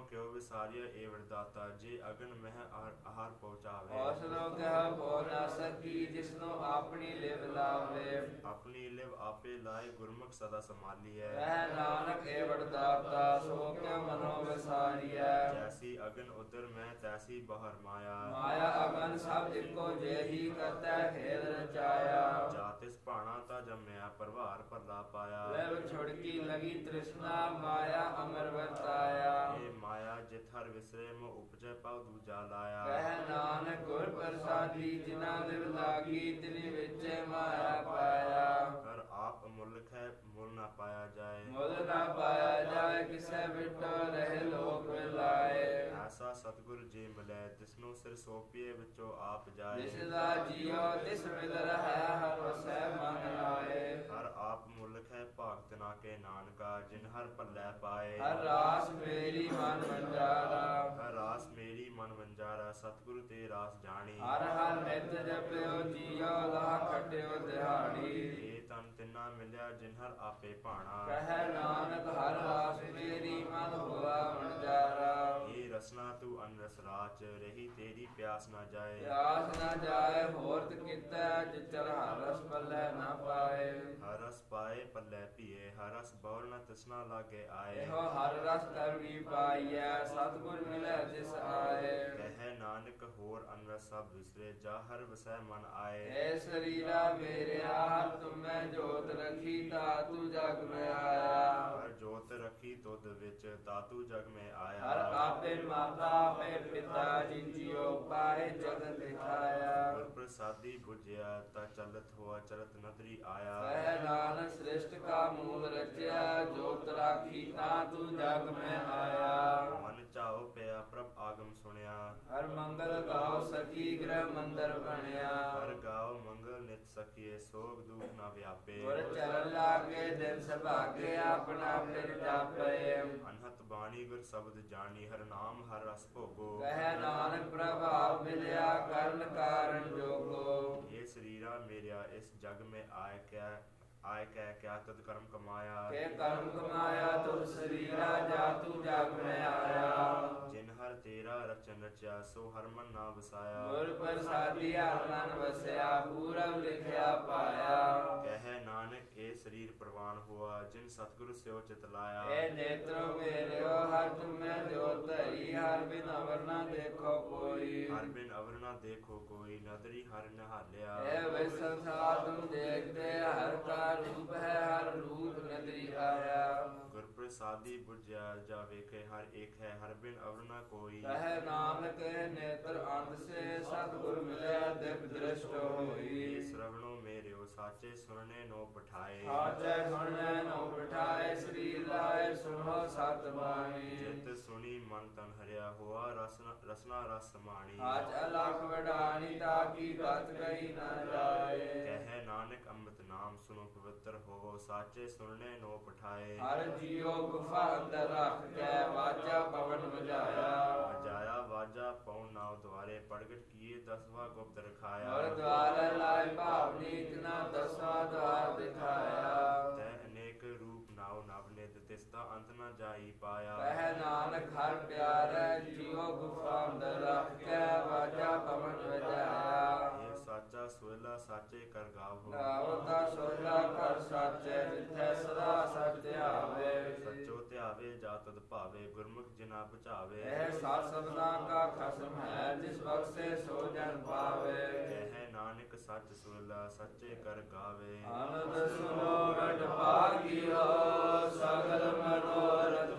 ਕਿਉ ਵਿਸਾਰਿਆ ਏ ਵਰਦਾਤਾ ਜੇ ਅਗਨ ਮਹਿ ਆਹਾਰ ਪਹੁੰਚਾਵੇ। ਹੌਸਲੋਂ ਕਿਆ ਹੋ ਨਾ ਸਕੀ ਜਿਸਨੂੰ ਆਪਣੀ ਲਿਵ ਲਾਵੇ। ਆਪਣੀ ਲਿਵ ਆਪੇ ਲਾਏ ਗੁਰਮੁਖ ਸਦਾ ਸੰਭਾਲੀਐ। ਕਹਿ ਨਾਨਕ ਏ ਵਰਦਾਤਾ ਸੋ ਕਿਆ ਮਨੋ ਵਿਸਾਰੀਐ। ਜੈਸੀ ਅਗਨ ਉਦਰ ਮੈਂ ਤੈਸੀ ਬਾਹਰ ਮਾਇਆ। ਮਾਇਆ ਅਗਨ ਸਭ ਇੱਕੋ ਜਿਹੀ ਕਰਤਾ ਖੇਲ ਰਚਾਇਆ। ਜਾ ਤਿਸ ਭਾਣਾ ਤਾ ਜੰਮਿਆ ਪ੍ਰਭਾਰ ਭੱਲਾ ਪਾਇਆ। ਲਿਵ ਛੁੜਕੀ ਲਗੀ ਤ੍ਰਿਸ਼ਨਾ ਮਾਇਆ ਅਮਰ ਵਰਤਾਇਆ। ਇਹ ਮਾਇਆ ਜਿਤ ਹਰ ਵਿਸਰੇ ਮੋ ਉਪਜੈ ਪਾਉ ਦੂਜਾ ਲਾਇਆ। ਕਹਿ ਨਾਨਕ ਗੁਰ ਪ੍ਰਸਾਦੀ ਜਿਨ੍ਹਾਂ ਲਿਵ ਲਾਗੀ ਤਿਨੀ ਵਿੱਚ ਮਾਇਆ ਪਾਇਆ। ਕਰ ਆਪ ਮੁਲਕ ਹੈ ਮੁੱਲ ਨਾ ਪਾਇਆ ਜਾਏ। ਮੁੱਲ ਨਾ ਪਾਇਆ ਜਾਏ ਕਿਸੇ ਵਿਟੋ ਰਹੇ ਲੋਕ ਮਿਲਾਏ। ਐਸਾ ਸਤਿਗੁਰ ਜੀ ਮਿਲੈ ਤਿਸਨੂੰ ਸਿਰ ਸੋਪੀਏ ਵਿੱਚੋਂ ਆਪ ਜਾਏ। ਜਿਸ ਦਾ ਜੀਉ ਤਿਸ ਮਿਲ ਹੈ ਹਰ ਵਸੈ ਮਨ ਲਾਏ। ਹਰ ਆਪ ਮੁਲਕ ਹੈ ਭਾਗਤ ਨਾ ਕੇ ਨਾਨਕਾ ਜਿਨ ਹਰ ਭੱਲੇ ਪਾਏ। ਹਰ ਰਾਸ ਮੇਰੀ ਮਨ ਵੰਜਾਰਾ। ਹਰ ਰਾਸ ਮੇਰੀ ਮਨ ਵੰਜਾਰਾ ਸਤਿਗੁਰ ਤੇ ਰਾਸ ਜਾਣੀ। ਹਰ ਹਰ ਨਿਤ ਜਪਿਓ ਜੀਉ ਲਾਹ ਖਟਿਓ ਦਿਹਾੜੀ। ਇਹ ਤਨ ਤਿੰਨਾ ਮਿਲਿਆ ਜਿਨ ਹਰ ਆਪੇ ਭਾਣਾ। ਕਹਿ ਨਾਨਕ ਹਰ ਰਾਸ ਮੇਰੀ ਮਨ ਹੋਆ ਵੰਜਾਰਾ। ਇਹ ਰਸਨਾ ਤੂੰ ਅਨਰਸ ਰਾਚ ਰਹੀ ਤੇਰੀ ਪਿਆਸ ਨਾ ਜਾਏ। ਪਿਆਸ ਨਾ ਜਾਏ ਹੋਰਤ ਕੀਤਾ ਜਿਚਰ ਹਰ ਰਸ ਪੱਲੇ ਨਾ ਪਾਏ। ਹਰ ਰਸ ਪਾਏ ਪੱਲੇ ਪੀਏ ਹਰ ਰਸ ਬੌਰ ਨ ਤ੍ਰਿਸ਼ਨਾ ਲਾਗੇ ਆਏ। ਇਹੋ ਹਰ ਰਸ ਕਰਵੀ ਪਾਈਐ ਸਤਿਗੁਰ ਮਿਲੈ ਜਿਸ ਆਏ। ਕਹਿ ਨਾਨਕ ਹੋਰ ਅਨਰਸ ਸਭ ਵਿਸਰੇ ਜਾ ਹਰ ਵਸੈ ਮਨ ਆਏ। ਏ ਸਰੀਰਾ ਮੇਰਿਆ ਹਰ ਤੁਮੈ ਜੋਤ ਰਖੀ ਤਾਤੂ ਜਗ ਮੈਂ ਆਇਆ। ਹਰ ਜੋਤ ਰਖੀ ਤੁਧ ਵਿੱਚ ਤਾਤੂ ਜਗ ਮੈਂ ਆਇਆ। ਹਰ ਆਪੇ ਮਾਤਾ ਆਪੇ ਪਿਤਾ ਜਿਜਿਓ ਪਾਏ ਜਗਤ ਦਿਖਾਇਆ। ਗੁਰ ਪ੍ਰਸਾਦੀ ਬੁਝਿਆ ਤਾ ਚਲਤ ਹੋਆ ਚਲਤ ਨਦਰੀ ਆਇਆ। ਕਹਿ ਨਾਨਕ ਸ੍ਰਿਸ਼ਟ ਕਾ ਮੂਲ ਰਚਿਆ ਜੋਤ ਰਾਖੀ ਤਾਤੂ ਜਗ ਮੈਂ ਆਇਆ। ਮਨ ਚਾਉ ਪਿਆ ਪ੍ਰਭ ਆਗਮ ਸੁਣਿਆ। ਹਰ ਮੰਗਲ ਗਾਓ ਸਕੀ ਗ੍ਰਹਿ ਮੰਦਰ ਬਣਿਆ। ਹਰ ਗਾਓ ਮੰਗਲ ਨਿਤ ਸਕੀਏ ਸੋਗ ਦੁਖ ਨਾ ਵਿਆਪੇ। ਗੁਰ ਚਰਨ ਲਾਗੇ ਦਿਨ ਸੁਭਾਗੇ ਆਪਣਾ ਫਿਰ ਜਾਪੇ। ਅਨਹਤ ਬਾਣੀ ਗੁਰ ਸ਼ਬਦ ਜਾਣੀ ਹਰ ਨਾਮ ਹਰ ਰਸ ਭੋਗੋ। ਕਹਿ ਨਾਨਕ ਪ੍ਰਭਾਵ ਮਿਲਿਆ ਕਰਨ ਕਾਰਨ ਜੋਗੋ। ਇਹ ਸਰੀਰਾ ਮੇਰਿਆ ਇਸ ਜਗ ਮੈਂ ਆਇ ਕਿਆ ਆਇ ਕਹਿ ਕਿਆ ਤਦ ਕਰਮ ਕਮਾਇਆ। ਕੇ ਕਰਮ ਕਮਾਇਆ ਤੁਰ ਸਰੀਰਾ ਜਾਤੂ ਜਗ ਮੈਂ ਆਇਆ। ਜਿਨ ਹਰ ਤੇਰਾ ਰਚਨ ਰਚਿਆ ਸੋ ਹਰ ਮਨ ਨਾ ਵਸਾਇਆ। ਗੁਰ ਪ੍ਰਸਾਦੀ ਹਰ ਮਨ ਵਸਿਆ ਪੂਰਬ ਲਿਖਿਆ ਪਾਇਆ। ਕਹਿ ਨਾਨਕ ਇਹ ਸਰੀਰ ਪ੍ਰਵਾਨ ਹੋਆ ਜਿਨ ਸਤਿਗੁਰ ਸਿਓ ਚਿਤ ਲਾਇਆ। ਇਹ ਨੇਤਰੋ ਮੇਰਿਓ ਹਰ ਤੁਮੈ ਜੋਤ ਧਰੀ ਹਰ ਬਿਨ ਅਵਰ ਨਾ ਦੇਖੋ ਕੋਈ। ਹਰ ਬਿਨ ਅਵਰ ਨਾ ਦੇਖੋ ਕੋਈ ਨਦਰੀ ਹਰ ਨਿਹਾਲਿਆ। ਇਹ ਵੇ ਸੰਸਾਰ ਤੁਮ ਦੇਖਦੇ ਹਰ ਕਾ ਰੂਪ ਹੈ ਹਰ ਰੂਪ ਨਦਰੀ ਆਇਆ। ਗੁਰ ਪ੍ਰਸਾਦੀ ਬੁਝਿਆ ਜਾ ਵੇਖੇ ਹਰ ਏਕ ਹੈ ਹਰ ਬਿਨ ਅਵਰ ਨਾ ਕੋਈ। ਕਹਿ ਨਾਨਕ ਨੇਤਰ ਅੰਧ ਸੇ ਸਤਿਗੁਰ ਮਿਲਿਆ ਦਿਵ ਦ੍ਰਿਸ਼ਟ ਹੋਈ। ਸ਼ਰਵਣੋ ਮੇਰਿਓ ਸਾਚੇ ਸੁਣਨੇ ਨੋ ਪਠਾਏ। ਸਾਚੇ ਸੁਣਨੇ ਨੋ ਬਿਠਾਏ ਸਰੀਰ ਲਾਏ ਸੁਣੋ ਸਤ ਬਾਣੀ। ਜਿਤ ਸੁਣੀ ਮਨ ਤਨ ਹਰਿਆ ਹੋਆ ਰਸਨਾ ਰਸਨਾ ਰਸ ਸਮਾਣੀ। ਅੱਜ ਅਲਖ ਵਡਾਣੀ ਤਾਕੀ ਗਤ ਕਹੀ ਨਾ ਜਾਏ। ਕਹਿ ਨਾਨਕ ਅੰਮ੍ਰਿਤ ਨਾਮ ਸੁਨੋ ਪਵਿੱਤਰ ਹੋਵੋ ਸਾਚੇ ਸੁਣਨੇ ਨੋ ਪਠਾਏ। ਹਰ ਜੀਉ ਗੁਫਾ ਅੰਦਰ ਰੱਖ ਕੇ ਵਾਜਾ ਪਵਨ ਵਜਾਇਆ। ਵਜਾਇਆ ਵਾਜਾ ਪਉ ਨਾਉ ਦੁਆਰੇ ਪ੍ਰਗਟ ਕੀਏ ਦਸਵਾ ਗੁਪਤ ਰਖਾਇਆ। ਹਰ ਦਵਾਰ ਲਾਇ ਭਾਵਨੀ ਇਤਨਾ ਦਸਵਾ ਦਵਾਰ ਦਿਖਾਇਆ। ਤੈ ਅਨੇਕ ਰੂਪ ਨਾਉ ਨਵ ਨਿਤ ਤਿਸਤਾ ਅੰਤ ਨ ਜਾਈ ਪਾਇਆ। ਕਹਿ ਨਾਨਕ ਹਰ ਪਿਆਰਾ ਜੀਉ ਗੁਫਾ ਅੰਦਰ ਰੱਖ ਕੇ ਵਾਜਾ ਪਵਨ ਵਜਾਇਆ। ਇਹ ਸਾਚਾ ਸੋਹਿਲਾ ਸਾਚੇ ਕਰ ਗਾਵੋ। ਗਾਵੋ ਦਾ ਸੋਹਿਲਾ ਕਰ ਸਾਚੇ ਜਿੱਥੇ ਸਦਾ ਸਤਿ ਆਵੇ। ਸੱਚੋ ਧਿਆਵੇ ਜਾ ਤਦ ਭਾਵੇ ਗੁਰਮੁਖ ਜਿਨਾ ਬੁਝਾਵੇ। ਇਹ ਸਤ ਸਬਦਾਂ ਕਾ ਖਸਮ ਹੈ ਜਿਸ ਬਖਸ਼ੇ ਸੋ ਜਨ ਪਾਵੇ। ਕਹਿ ਨਾਨਕ ਸੱਚ ਸੋਹਿਲਾ ਸੱਚੇ ਕਰ ਗਾਵੇ। ਆਨੰਦ ਸੁਨੋ ਰਟ ਭਾਗਿਓ ਸਗਲ ਮਨੋਰਥ